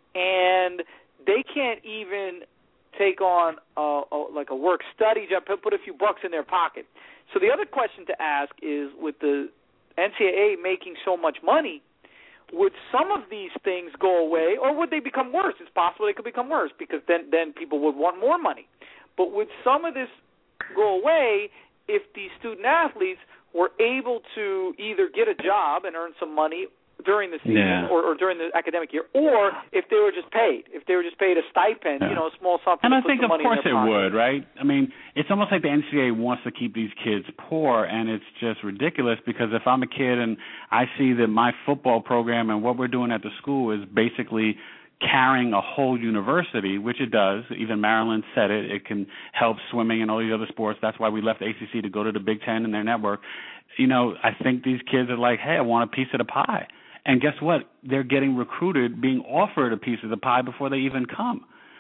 And they can't even take on a, a, like a work study job, put a few bucks in their pocket. So the other question to ask is, with the N C double A making so much money, would some of these things go away, or would they become worse? It's possible they could become worse because then, then people would want more money. But would some of this go away if these student-athletes were able to either get a job and earn some money during the season yeah. or, or during the academic year, or if they were just paid, if they were just paid a stipend, yeah. you know, a small something. And to I put think, some of money course, in their it pocket. would, right? I mean, it's almost like the N C double A wants to keep these kids poor, and it's just ridiculous because if I'm a kid and I see that my football program and what we're doing at the school is basically carrying a whole university, which it does. Even Maryland said it. It can help swimming and all these other sports. That's why we left A C C to go to the Big Ten and their network. You know, I think these kids are like, hey, I want a piece of the pie. And guess what? They're getting recruited, being offered a piece of the pie before they even come.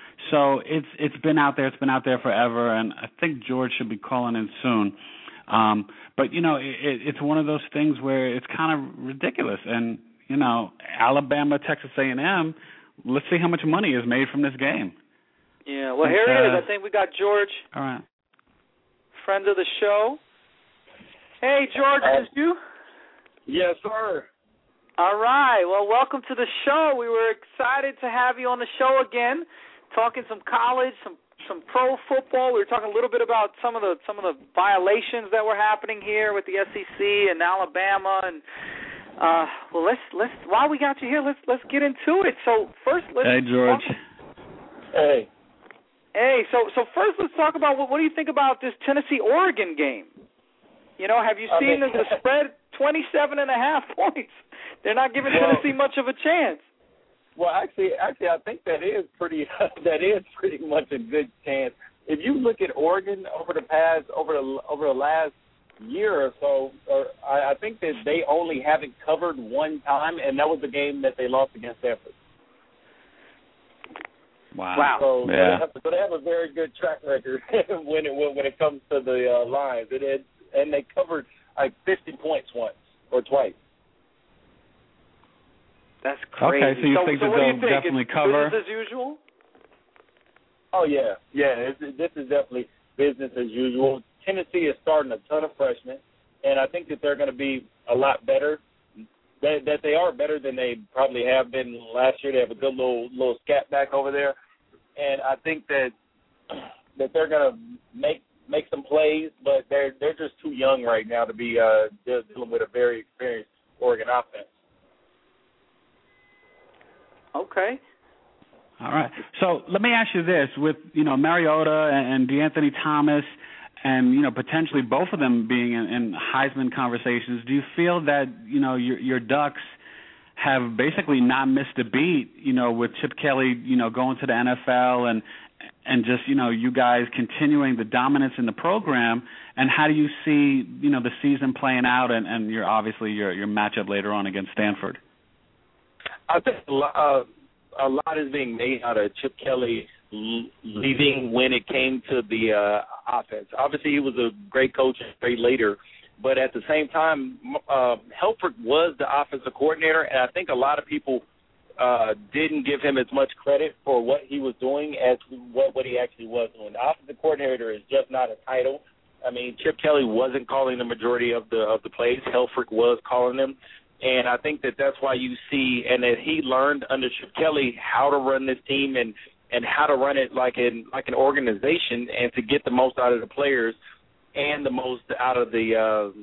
So it's it's been out there. It's been out there forever, and I think George should be calling in soon. Um, but, you know, it, it's one of those things where it's kind of ridiculous. And, you know, Alabama, Texas A and M, let's see how much money is made from this game. Yeah, well, here it uh, is. I think we got George. All right. Friend of the show. Hey, George, uh, is you? Yes, sir. All right. Well, welcome to the show. We were excited to have you on the show again, talking some college, some some pro football. We were talking a little bit about some of the some of the violations that were happening here with the S E C and Alabama and. Uh, well, let's let's while we got you here, let's let's get into it. So first, let's. Hey, George. Talk, hey. Hey, so so first, let's talk about what, what do you think about this Tennessee Oregon game? You know, have you seen I mean, the, the spread? Twenty-seven and a half points. They're not giving well, Tennessee much of a chance. Well, actually, actually, I think that is pretty. that is pretty much a good chance. If you look at Oregon over the past over the over the last. year or so, or I, I think that they only haven't covered one time, and that was the game that they lost against Stanford. Wow! Wow! So, yeah. they have, so they have a very good track record when it when it comes to the uh, lines. It, it and they covered like fifty points once or twice. That's crazy. Okay, so you so, think so that what they'll do you think? definitely It's cover? Business as usual. Oh yeah, yeah. It's, this is definitely business as usual. Tennessee is starting a ton of freshmen, and I think that they're going to be a lot better. That, that they are better than they probably have been last year. They have a good little little scat back over there, and I think that that they're going to make make some plays, but they're they're just too young right now to be uh, dealing with a very experienced Oregon offense. Okay. All right. So let me ask you this: with you know Mariota and DeAnthony Thomas, and you know potentially both of them being in, in Heisman conversations, do you feel that you know your, your Ducks have basically not missed a beat? You know, with Chip Kelly, you know, going to the N F L and and just you know you guys continuing the dominance in the program. And how do you see you know the season playing out, and, and your obviously your your matchup later on against Stanford? I think uh, a lot is being made out of Chip Kelly leaving when it came to the uh, offense. Obviously, he was a great coach and great leader, but at the same time, uh, Helfrich was the offensive coordinator, and I think a lot of people uh, didn't give him as much credit for what he was doing as what, what he actually was doing. The offensive coordinator is just not a title. I mean, Chip Kelly wasn't calling the majority of the of the plays. Helfrich was calling them. And I think that that's why you see, and that he learned under Chip Kelly how to run this team and, and how to run it like an like an organization, and to get the most out of the players and the most out of the uh,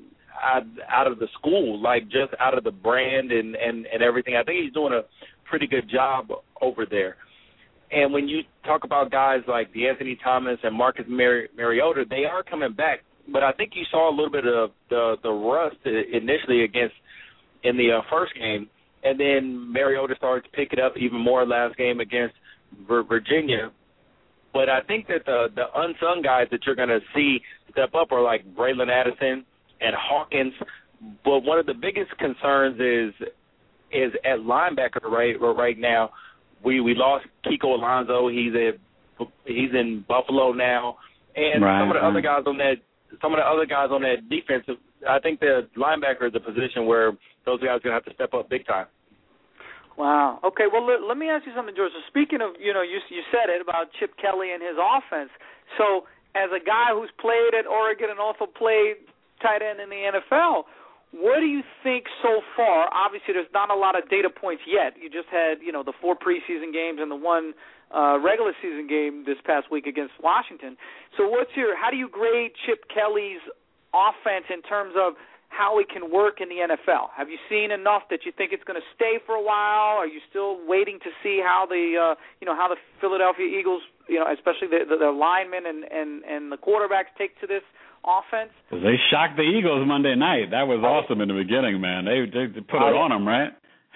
out, out of the school, like just out of the brand and, and, and everything. I think he's doing a pretty good job over there. And when you talk about guys like DeAnthony Thomas and Marcus Mar- Mariota, they are coming back. But I think you saw a little bit of the, the rust initially against in the uh, first game, and then Mariota started to pick it up even more last game against Virginia. But I think that the, the unsung guys that you're going to see step up are like Braylon Addison and Hawkins. But one of the biggest concerns is is at linebacker right right now. We we lost Kiko Alonso. He's at he's in Buffalo now, and right, some of the right. other guys on that some of the other guys on that defense. I think the linebacker is a position where those guys are going to have to step up big time. Wow. Okay, well, let, let me ask you something, George. So speaking of, you know, you you said it about Chip Kelly and his offense. So as a guy who's played at Oregon and also played tight end in the N F L, what do you think so far? Obviously, there's not a lot of data points yet. You just had, you know, the four preseason games and the one uh, regular season game this past week against Washington. So what's your, how do you grade Chip Kelly's offense in terms of how it can work in the N F L? Have you seen enough that you think it's going to stay for a while? Are you still waiting to see how the uh, you know how the Philadelphia Eagles, you know, especially the, the, the linemen and, and, and the quarterbacks take to this offense? They shocked the Eagles Monday night. That was awesome in the beginning, man. They they, they put it on them, right?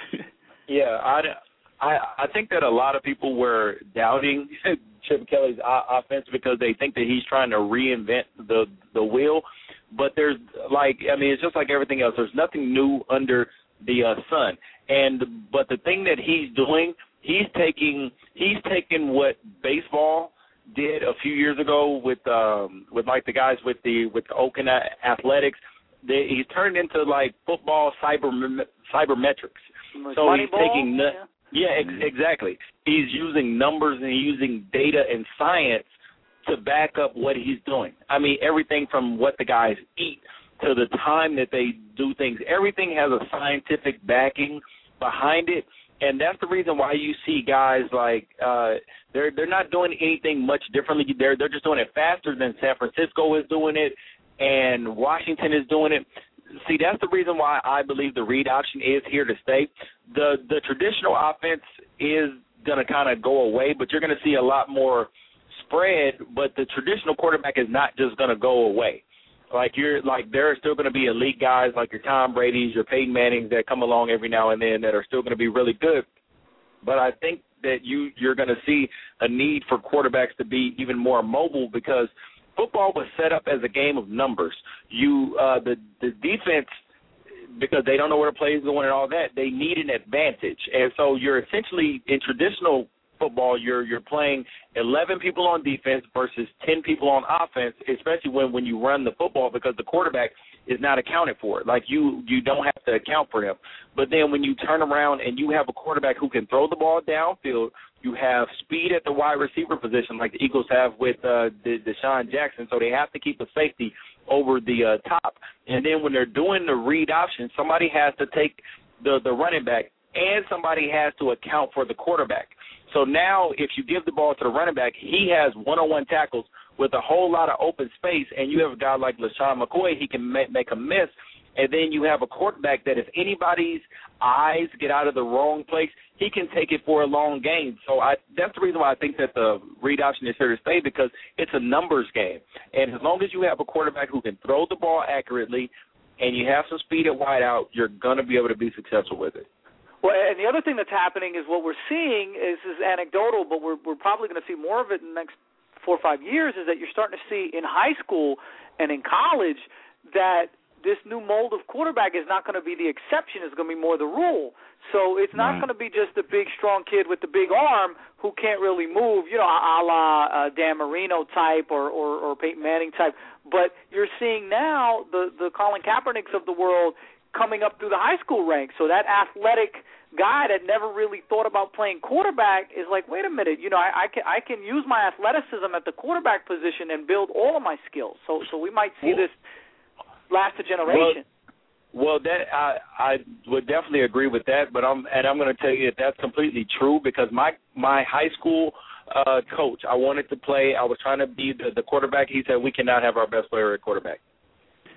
Yeah, I, I I think that a lot of people were doubting Chip Kelly's offense because they think that he's trying to reinvent the the wheel. But there's, like, I mean, it's just like everything else. There's nothing new under the uh, sun. And but the thing that he's doing, he's taking he's taking what baseball did a few years ago with um, with like the guys with the with the Oakland Athletics. They, he's turned into like football cyber cybermetrics. Like so he's ball? taking yeah, yeah ex- exactly. He's using numbers and using data and science to back up what he's doing. I mean, everything from what the guys eat to the time that they do things. Everything has a scientific backing behind it, and that's the reason why you see guys like uh, they're they're not doing anything much differently. They're they're just doing it faster than San Francisco is doing it, and Washington is doing it. See, that's the reason why I believe the read option is here to stay. The the traditional offense is going to kind of go away, but you're going to see a lot more spread, but the traditional quarterback is not just going to go away. Like you're like there are still going to be elite guys like your Tom Brady's, your Peyton Mannings that come along every now and then that are still going to be really good. But I think that you you're going to see a need for quarterbacks to be even more mobile because football was set up as a game of numbers. You uh, the the defense, because they don't know where the play is going and all that, they need an advantage, and so you're essentially in traditional football, you're you're playing eleven people on defense versus ten people on offense, especially when, when you run the football because the quarterback is not accounted for. Like you you don't have to account for him. But then when you turn around and you have a quarterback who can throw the ball downfield, you have speed at the wide receiver position like the Eagles have with uh, De- Deshaun Jackson, so they have to keep a safety over the uh, top. And then when they're doing the read option, somebody has to take the, the running back and somebody has to account for the quarterback. So now if you give the ball to the running back, he has one-on-one tackles with a whole lot of open space, and you have a guy like LaShawn McCoy, he can make, make a miss, and then you have a quarterback that if anybody's eyes get out of the wrong place, he can take it for a long game. So I, that's the reason why I think that the read option is here to stay because it's a numbers game. And as long as you have a quarterback who can throw the ball accurately and you have some speed at wideout, you're going to be able to be successful with it. Well, and the other thing that's happening is what we're seeing is, is anecdotal, but we're we're probably going to see more of it in the next four or five years, is that you're starting to see in high school and in college that this new mold of quarterback is not going to be the exception. It's going to be more the rule. So it's not right. going to be just the big, strong kid with the big arm who can't really move, you know, a la uh, Dan Marino type or, or, or Peyton Manning type. But you're seeing now the, the Colin Kaepernicks of the world coming up through the high school ranks. So that athletic guy that never really thought about playing quarterback is like, wait a minute, you know, I, I can I can use my athleticism at the quarterback position and build all of my skills. So so we might see this last a generation. Well, well that I I would definitely agree with that, but I'm and I'm going to tell you that that's completely true because my my high school uh, coach, I wanted to play. I was trying to be the, the quarterback. He said we cannot have our best player at quarterback.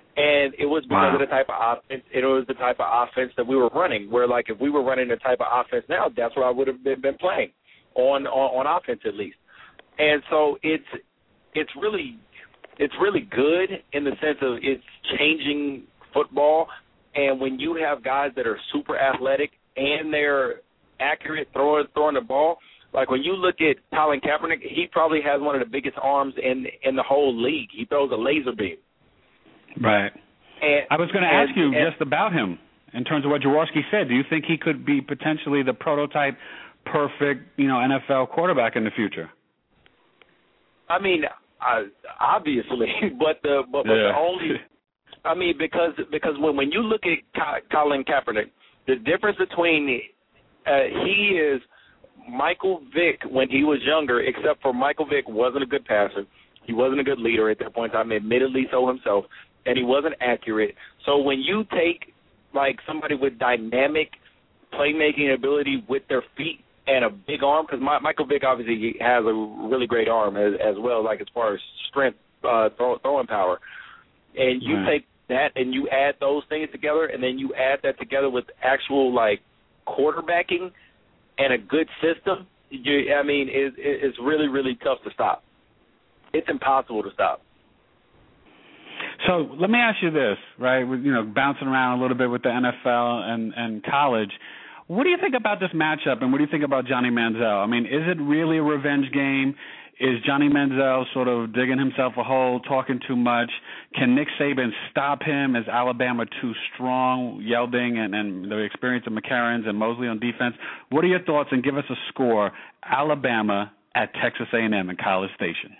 And it was because wow. of the type of offense. It was the type of offense that we were running. Where like if we were running the type of offense now, that's what I would have been, been playing on, on on offense at least. And so it's it's really it's really good in the sense of it's changing football. And when you have guys that are super athletic and they're accurate throwing throwing the ball, like when you look at Colin Kaepernick, he probably has one of the biggest arms in in the whole league. He throws a laser beam. Right. And, I was going to and, ask you and, just about him in terms of what Jaworski said. Do you think he could be potentially the prototype, perfect, you know, N F L quarterback in the future? I mean, uh, obviously, but the but, but yeah. the only, I mean, because because when when you look at Colin Kaepernick, the difference between uh, he is Michael Vick when he was younger, except for Michael Vick wasn't a good passer. He wasn't a good leader at that point in time, admittedly so himself. And he wasn't accurate. So when you take, like, somebody with dynamic playmaking ability with their feet and a big arm, because Michael Vick obviously has a really great arm as, as well, like as far as strength, uh, throw, throwing power. And you right. take that and you add those things together, and then you add that together with actual, like, quarterbacking and a good system, you, I mean, it, it's really, really tough to stop. It's impossible to stop. So let me ask you this, right? With, you know, bouncing around a little bit with the N F L and, and college, what do you think about this matchup, and what do you think about Johnny Manziel? I mean, is it really a revenge game? Is Johnny Manziel sort of digging himself a hole, talking too much? Can Nick Saban stop him? Is Alabama too strong, Yelding and, and the experience of McCarron and Mosley on defense? What are your thoughts, and give us a score, Alabama at Texas A and M in College Station?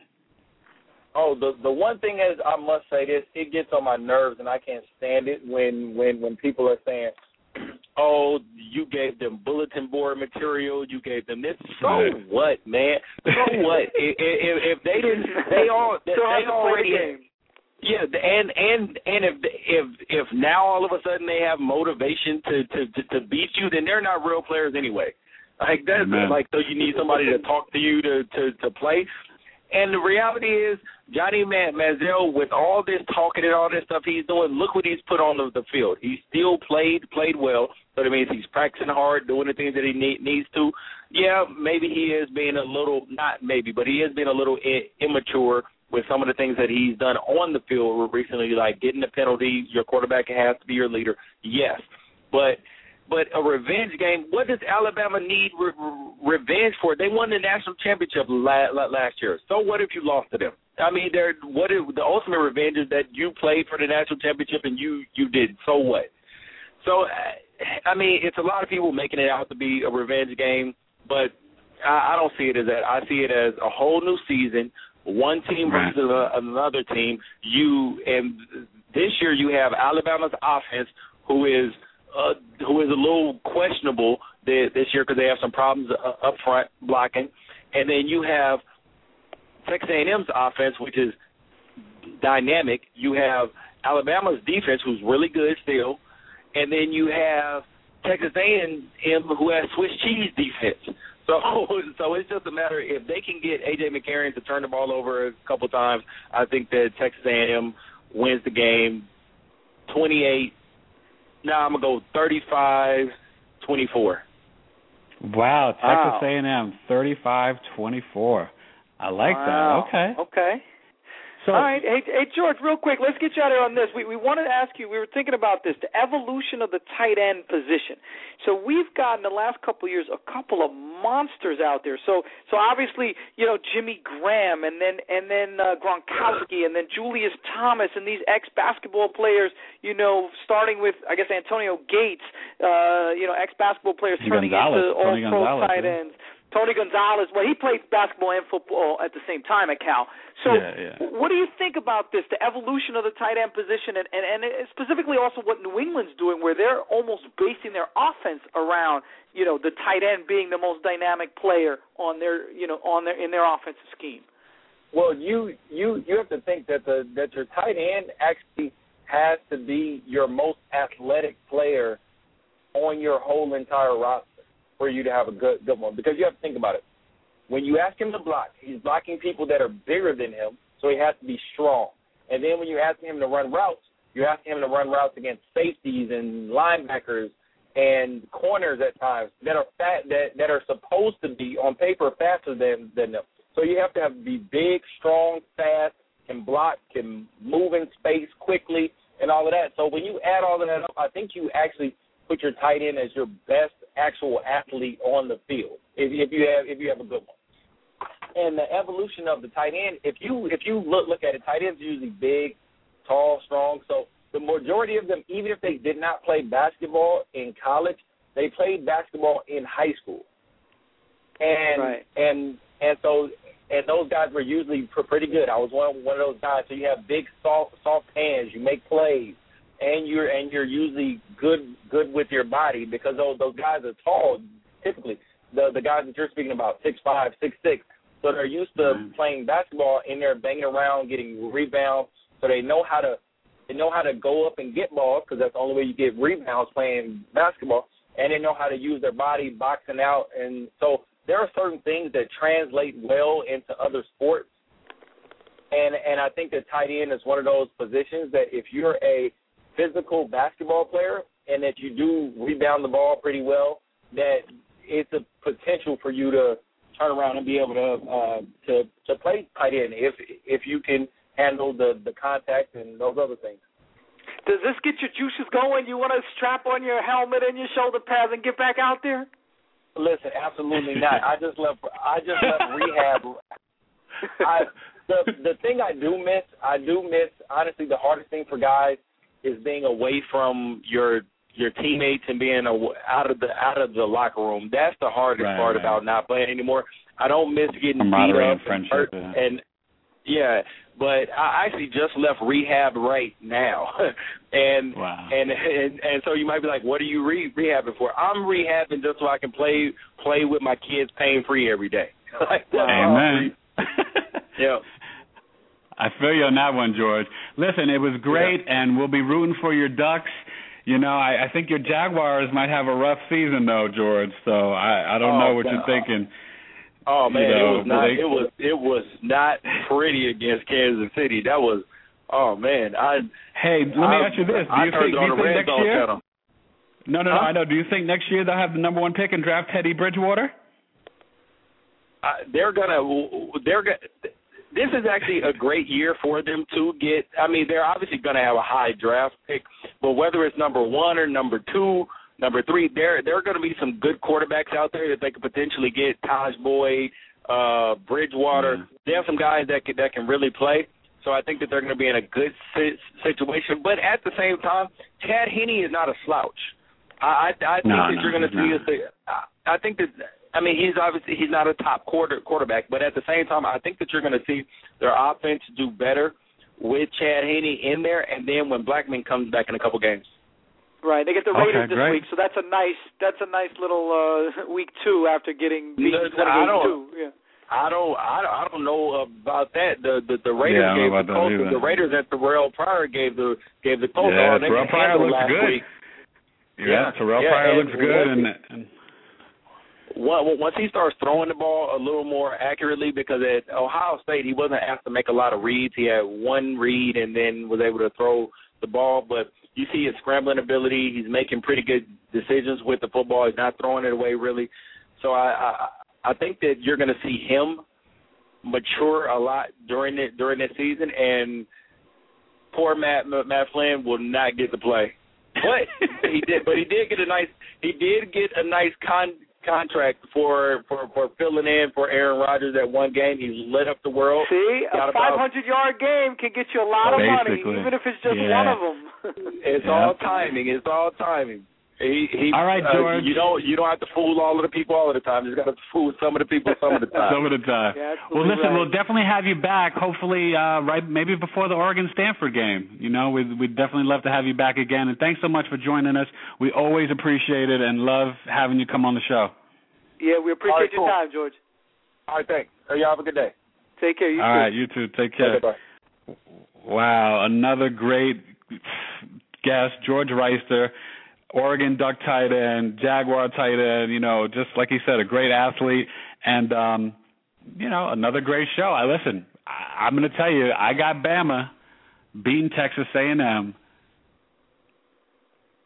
Oh, the the one thing is, I must say this, it gets on my nerves, and I can't stand it when, when, when people are saying, oh, you gave them bulletin board material, you gave them this. So right. what, man? So what? if, if, if they didn't, they all, they, they already, yeah, and and and if if if now all of a sudden they have motivation to to to, to beat you, then they're not real players anyway. Like that's Amen. like, so you need somebody to talk to you to to to play. And the reality is, Johnny Manziel, with all this talking and all this stuff he's doing, look what he's put on the, the field. He still played played well, so that means he's practicing hard, doing the things that he need, needs to. Yeah, maybe he is being a little, not maybe, but he is being a little I- immature with some of the things that he's done on the field recently, like getting the penalty. Your quarterback has to be your leader. Yes, but but a revenge game, what does Alabama need re- re- revenge for? They won the national championship la- la- last year. So what if you lost to them? I mean, they're, what if the ultimate revenge is that you played for the national championship and you, you did. So what? So, I mean, it's a lot of people making it out to be a revenge game, but I, I don't see it as that. I see it as a whole new season, one team versus a, another team. You and this year you have Alabama's offense, who is uh, who is a little questionable this year because they have some problems uh, up front blocking, and then you have Texas A and M's offense, which is dynamic. You have Alabama's defense, who's really good still, and then you have Texas A and M, who has Swiss cheese defense. So, so it's just a matter, if they can get A J McCarron to turn the ball over a couple times, I think that Texas A and M wins the game twenty-eight. Now I'm going to go thirty-five twenty-four. Wow, Texas wow. A and M, thirty-five twenty-four. I like wow. that. Okay. Okay. So, all right. Hey, hey, George, real quick, let's get you out here on this. We we wanted to ask you, we were thinking about this, the evolution of the tight end position. So we've got, in the last couple of years, a couple of monsters out there. So so obviously, you know, Jimmy Graham, and then and then uh, Gronkowski, and then Julius Thomas, and these ex-basketball players, you know, starting with, I guess, Antonio Gates, uh, you know, ex-basketball players turning Gonzalez, into all-pro tight yeah. ends. Tony Gonzalez, well, he played basketball and football at the same time at Cal. So yeah, yeah. what do you think about this, the evolution of the tight end position, and, and, and specifically also what New England's doing, where they're almost basing their offense around, you know, the tight end being the most dynamic player on their, you know, on their in their offensive scheme? Well, you you you have to think that the that your tight end actually has to be your most athletic player on your whole entire roster for you to have a good good one, because you have to think about it. When you ask him to block, he's blocking people that are bigger than him, so he has to be strong. And then when you ask him to run routes, You're asking him to run routes against safeties and linebackers and corners at times that are fat, that that are supposed to be on paper faster than than them. So you have to have be big, strong, fast, can block, can move in space quickly, and all of that. So when you add all of that up, I think you actually put your tight end as your best actual athlete on the field if, if you have if you have a good one. And the evolution of the tight end, if you if you look look at it, tight ends are usually big, tall, strong. So the majority of them, even if they did not play basketball in college, they played basketball in high school. And right. and and so and those guys were usually pretty good. I was one of, one of those guys. So you have big, soft, soft hands. You make plays, and you're and you're usually good good with your body because those those guys are tall. Typically, the the guys that you're speaking about, six five, six six. So they're used to mm-hmm. playing basketball in there, banging around, getting rebounds. So they know how to they know how to go up and get balls because that's the only way you get rebounds playing basketball. And they know how to use their body, boxing out. And so there are certain things that translate well into other sports. And and I think that tight end is one of those positions that if you're a physical basketball player and that you do rebound the ball pretty well, that it's a potential for you to turn around and be able to uh, to to play tight end if if you can handle the, the contact and those other things. Does this get your juices going? You want to strap on your helmet and your shoulder pads and get back out there? Listen, absolutely not. I just left. I just left rehab. I, the the thing I do miss, I do miss. Honestly, the hardest thing for guys is being away from your your teammates and being a, out of the out of the locker room. That's the hardest right, part right. about not playing anymore. I don't miss getting beat up and hurt, yeah. and yeah. But I actually just left rehab right now, and, wow. and and and so you might be like, "What are you re- rehabbing for?" I'm rehabbing just so I can play play with my kids pain free every day. Like, amen. Yeah. I feel you on that one, George. Listen, it was great, yeah. and we'll be rooting for your Ducks. You know, I, I think your Jaguars might have a rough season, though, George. So I, I don't oh, know what God. you're thinking. Oh man, you know, it was not. they, it was it was not pretty against Kansas City. That was. Oh man, I. Hey, let me I, ask you this: Do I you think, do you think next year? Channel. No, no, huh? no. I know. Do you think next year they'll have the number one pick and draft Teddy Bridgewater? Uh, they're gonna. They're gonna. This is actually a great year for them to get. I mean, they're obviously going to have a high draft pick, but whether it's number one or number two, number three, there there are going to be some good quarterbacks out there that they could potentially get. Taj Boyd, uh, Bridgewater. Yeah. They have some guys that can, that can really play. So I think that they're going to be in a good situation. But at the same time, Chad Henne is not a slouch. I, I, I think no, that no, you're going to see not. us. I, I think that. I mean, he's obviously he's not a top quarter quarterback, but at the same time, I think that you're going to see their offense do better with Chad Henne in there, and then when Blackman comes back in a couple games. Right, they get the Raiders okay, this great. week, so that's a nice that's a nice little uh, week two after getting beat No, twenty-eight I don't, two. Yeah. I don't, I don't, I don't know about that. The the, the Raiders yeah, gave the Colts. The Raiders at Terrell Pryor gave the gave the Colts. Yeah, all they Terrell Pryor looks last good. Week. Yeah, Yeah, Terrell yeah, Pryor and looks good, and. and Once he starts throwing the ball a little more accurately, because at Ohio State he wasn't asked to make a lot of reads. He had one read and then was able to throw the ball. But you see his scrambling ability. He's making pretty good decisions with the football. He's not throwing it away really. So I I, I think that you're going to see him mature a lot during it during this season. And poor Matt Matt Flynn will not get to play. But he did. But he did get a nice. He did get a nice con. contract for, for, for filling in for Aaron Rodgers at one game. He's lit up the world. See, a five hundred yard game can get you a lot of Basically. money, even if it's just yeah. one of them. It's yeah. all timing. It's all timing. He, he, all right, George. Uh, you don't you don't have to fool all of the people all of the time. You just got to fool some of the people some of the time. some of the time. Yeah, well, listen, right. we'll definitely have you back. Hopefully, uh, right, maybe before the Oregon Stanford game. You know, we'd we'd definitely love to have you back again. And thanks so much for joining us. We always appreciate it and love having you come on the show. Yeah, we appreciate right, your cool. time, George. All right, thanks. Y'all have a good day. Take care. You All too. right, you too. Take care. Okay, bye. Wow, another great guest, George Wrighster, Oregon Duck tight end, Jaguar tight end, you know, just like he said, a great athlete. And, um, you know, another great show. I listen, I, I'm going to tell you, I got Bama beating Texas A and M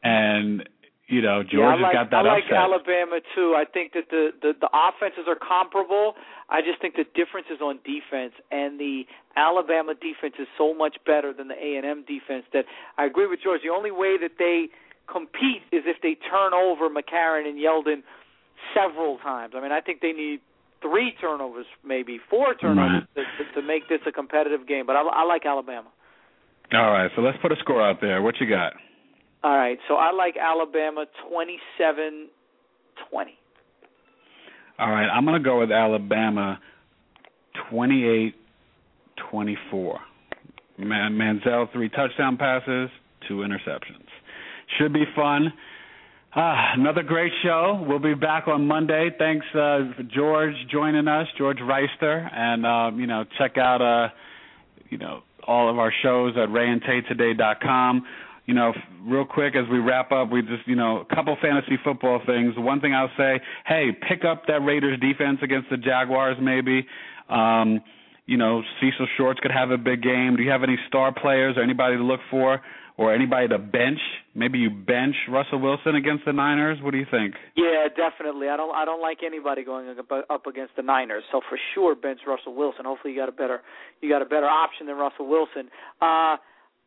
and you know Georgia yeah, I like, got that I like upset. Alabama too. I think that the, the the offenses are comparable. I just think the difference is on defense, and the Alabama defense is so much better than the A and M defense that I agree with George. The only way that they compete is if they turn over McCarron and Yeldon several times. I mean, I think they need three turnovers, maybe four turnovers right. to, to, to make this a competitive game. But I, I like Alabama. All right, so let's put a score out there. What you got? All right, so I like Alabama twenty-seven twenty. All right, I'm going to go with Alabama twenty-eight twenty-four. Man, Manziel, three touchdown passes, two interceptions. Should be fun. Ah, another great show. We'll be back on Monday. Thanks, uh, for George joining us, George Reister, and um, you know, check out uh, you know all of our shows at ray and tate today dot com. You know, real quick as we wrap up, we just, you know, a couple fantasy football things. One thing I'll say, hey, pick up that Raiders defense against the Jaguars maybe. Um, you know, Cecil Shorts could have a big game. Do you have any star players or anybody to look for or anybody to bench? Maybe you bench Russell Wilson against the Niners. What do you think? Yeah, definitely. I don't I don't like anybody going up against the Niners. So for sure bench Russell Wilson. Hopefully you got a better you got a better option than Russell Wilson. Uh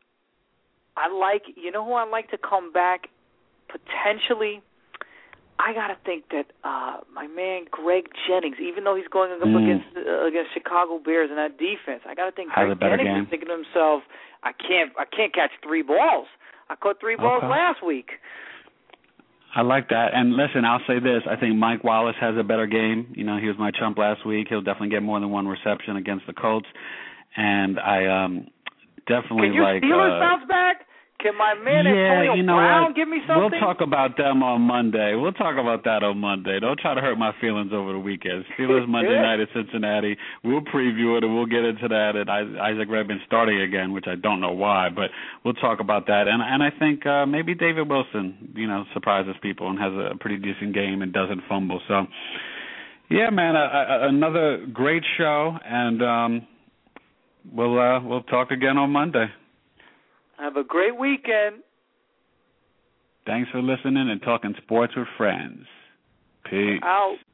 I like, you know who I like to come back potentially? I got to think that uh, my man Greg Jennings, even though he's going up mm. against uh, against Chicago Bears in that defense, I got to think Greg Jennings game. is thinking to himself, I can't I can't catch three balls. I caught three balls okay. last week. I like that. And listen, I'll say this. I think Mike Wallace has a better game. You know, he was my chump last week. He'll definitely get more than one reception against the Colts. And I um, definitely Can you like... Steelers uh, bounce back? Can my man yeah, Antonio you know Brown what? give me something? We'll talk about them on Monday. We'll talk about that on Monday. Don't try to hurt my feelings over the weekend. Steelers Monday night at Cincinnati. We'll preview it, and we'll get into that. And Isaac Redman starting again, which I don't know why, but we'll talk about that. And and I think uh, maybe David Wilson, you know, surprises people and has a pretty decent game and doesn't fumble. So, yeah, man, a, a, another great show, and um, we'll uh, we'll talk again on Monday. Have a great weekend. Thanks for listening and talking sports with friends. Peace. Out.